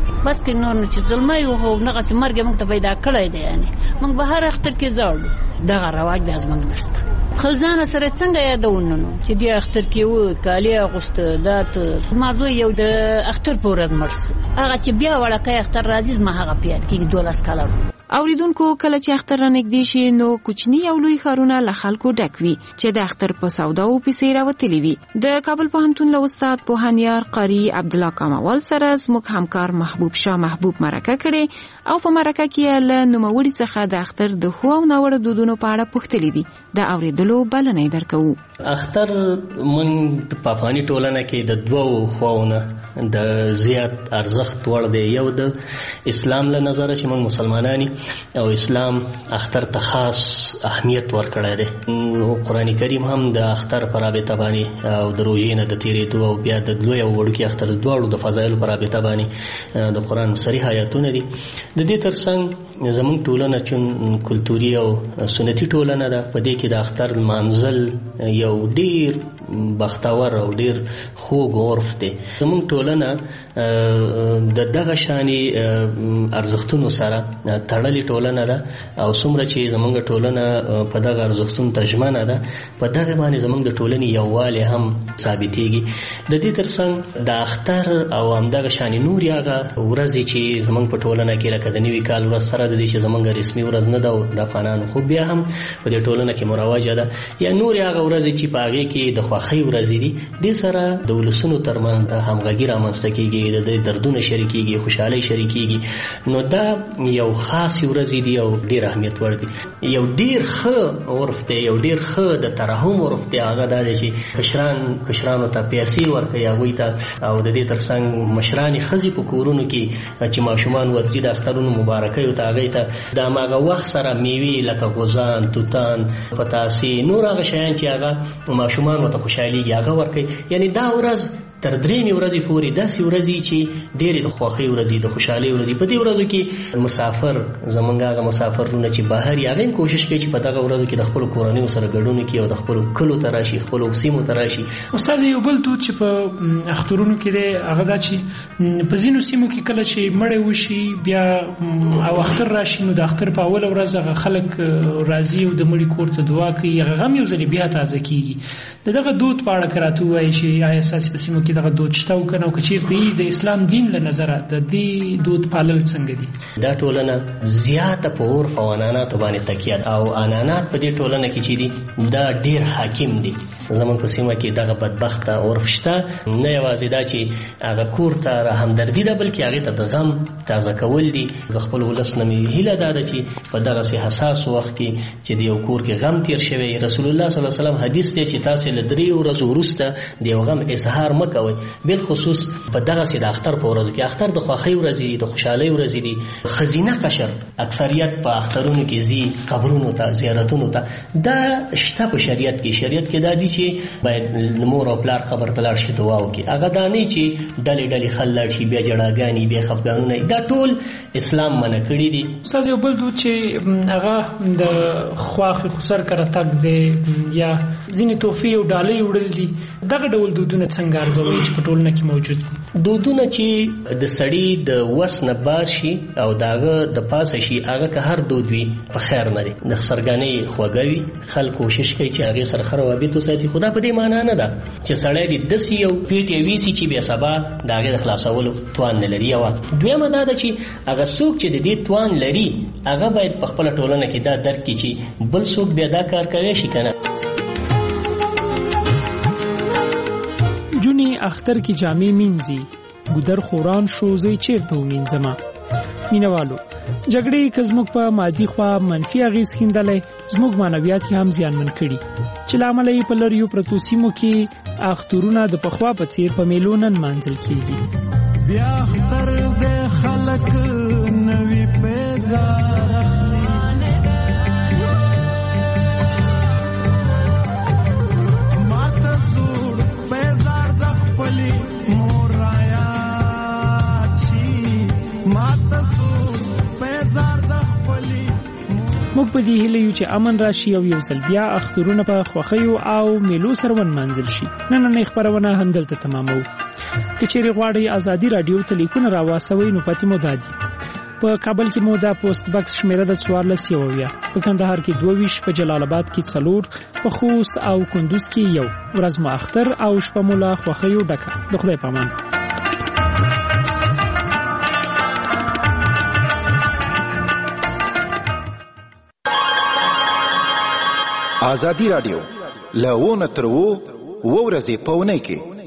Speaker 15: نور چې ظلمي او نغه مرګ موږ ته پیدا کړی دی یعنی موږ به هر اختر کې زاړو دغه رواج د ازمن نشته. خلزانه سره څنګه یادونه چې دی اختر کې و کالی اغوست دات مازو یو د اختر په ورځ مرس هغه چې بیا وړکه اختر راځي ما هغه پیات کې 12 کال اوریدونکو کله چې اختر نږدې شي نو کوچنی او لوی ښارونه له خلکو ډک وي چې د اختر په سودا او پیسې راوتلي وي. د کابل پوهنتون له استاد پوهانیار قاری عبدالله کاموال سره زموږ همکار محبوب شاه محبوب مرکه کړي او په مرکه کې له نوموړي څخه د اختر د خو او ناوړه دودونو په اړه پوښتلي دي. د اوریدلو بلنه درکو.
Speaker 16: اختر مونږ په افغاني ټولنه کې د دوو خواونه د زیات ارزښت ور دی. یو د اسلام له نظر چې مونږ مسلمانانی او اسلام اختر ته خاص اهمیت ورکړی دی. قرآن کریم هم د اختر پر رابطه باندې او د روژې نه د تیرېدو او بیا د لوی او وړوکي اختر دواړو د فضایلو پر رابطه باندې د قرآن صریح آیاتونه دي. د دې ترڅنګ زموږ ټولنه چې کلتوري او سنتي ټولنه ده په دې کې د اختر منزل یو ډیر بختور او ډیر خوږ عرف دی. زموږ ټولنه د دغه شاني ارزښتونو سره تړلې ټولنه ده او څومره چې زموږ ټولنه په دغه ارزښتونو تجمنه ده په دغه باندې زموږ د ټولنې یووالی هم ثابتېږي. د دې ترڅنګ د اختر او همدغه شاني نور هغه ورځې چې زموږ په ټولنه کې لکه د نوي کال ورځ سره د دې چې زموږ رسمي ورځ نه ده د افغانانو خو بیا هم په دې ټولنه کې مروجه ده یا نور هغه ورځې چې په هغې کې د خوښۍ ورځې دي دې سره د ولسونو ترمنځ همغږي رامنځته کېږي د دردونه شریکېږي خوشحالۍ شریکېږي. نو دا یو خاص ورځې دي او ډېر اهمیت وړ دي. یو ډېر ښه عرف دی یو ډېر ښه د ترحم عرف دی هغه دا دی چې کشرانو ته پیسې ورکوي هغوی ته او د دې ترڅنګ مشرانې ښځې په کورونو کې چې ماشومان ورځي د اخترونو مبارکیو ته هغې ته د هماغه وخت سره میوې لکه غوزان توتان پتاسې نور هغه شیان چې هغه ماشومان ورته خوشحالېږي هغه ورکوي. یعنې دا ورځ تر 3 ورځې پورې داسې ورځې چې ډېرې د خوښۍ ورځې د خوشحالۍ ورځې. په دې ورځو کې مسافر زمونږ هغه مسافرونه چې بهر یې هغه کوشش کوي چې په دغه ورځو کې د خپلو کورنیو سره ګډون وکړي او د خپلو کلو ته راشي، خپلو سیمو ته راشي.
Speaker 12: استاد یو بل دود چې په اخترونو کې دی هغه دا چې په ځینو سیمو کې کله چې مړی وشي بیا او اختر راشي نو د اختر په اوله ورځ هغه خلک راځي او د مړي کور ته دعا کوي، هغه غم یو ځل بیا تازه کیږي. دغه دود په اړه کراته وایي چې آیا اساسي په سیمو کې دغه دود شته او کنه او کچېرته د اسلام دین له نظره د دې دود پالل څنګه دي؟
Speaker 16: دا ټولنه زیاته په عرف او عنعناتو باندې تکیه او عنعنات په دې ټولنه کې چې دي دا ډیر حاکم دي. زموږ په سیمه کې دغه بدبخته عرف شته، نه یوازې دا چې هغه کور ته همدردي ده بلکې هغې ته د غم تازه کول دي. د خپل ولس نه مې هیله دا ده چې په دغسې حساس وخت کې چې د یو کور کې غم تیر شوی، رسول الله صلی الله علیه وسلم حدیث دی چې تاسې له 3 ورځو وروسته د یو غم اظهار مه کوئ، بالخصوص په دغسې د اختر په ورځو کې. اختر د خوښۍ ورځې دي، د خوشحالۍ ورځې دي. ښځینه قشر اکثریت په اخترونو کې ځي قبرونو ته، زیارتونو ته. دا شته په شریعت کې. شریعت کې دا دي چې باید مور او پلار قبر ته لاړ شي دعا وکړي. هغه دا نه چې ډلې ډلې خل لاړ شي بیا جړاګانې بیا خفګانونه. دا ټول اسلام منع کړي دي.
Speaker 12: استاد یو بل دود چې هغه د خواښې خسر کره تګ دی یا ځینې تحفې او ډالۍ وړل دي، دغه ډول دودونه څنګه ارزوي چې په ټولنه کې موجود دي؟
Speaker 16: دودونه چې د سړي د وس نه بار شي او داغه د پاسه شي، هغه که هر دود وي په خیر نه دی. د خسرګانۍ خوږه وي، خلک کوشش کوي چې هغې سره ښه روابط وساتي. خو دا په دې معنا نه ده چې سړی د داسې یو پیټ یې ویسي چې بیا سبا د هغې د خلاصولو توان نه لري. یوه دویمه دا ده چې هغه څوک چې د دې توان لري هغه باید په خپله ټولنه کې دا درک کړي چې بل څوک بیا دا کار کوی شي که نه.
Speaker 12: جونی اختر کې جامې مینځي، ګودر خوران شوزي چیرته ومینځما. مینوالو جګړې که زموږ په مادي خوا منفي اغېز ښندلی، زموږ معنویات یې هم زیانمن کړي چې له امله یې په لریو پرتو سیمو کې اخترونه د پخوا په څېر په میلو نه نمانځل کېږي.
Speaker 3: بیا اختر د خلک نوي پیزار ماته سوړ پیزار د خپلې مور رایاد شي، ماته سوړ پیزار د خپلې.
Speaker 12: موږ په دې هیله یو چې امن راشي او یو ځل بیا اخترونه په خوښیو او میلو سره ونمانځل شي. نننۍ خپرونه همدلته تماموو. که چیرې غواړئ ازادي راډیو ته لیکونه راواستوئ نو پتې مو دا دي: په کابل کې مو دا پوسټ بکس شمیره د 1470، په کندهار کې 22، په جلال آباد کې 4، په خوست او کندوز کې 1. ورځ مو اختر او شپه مو له خوښیو ډکه. د خدای په امان.
Speaker 17: ازادي راډیو له 9 تر 10 ورځې په اونۍ کې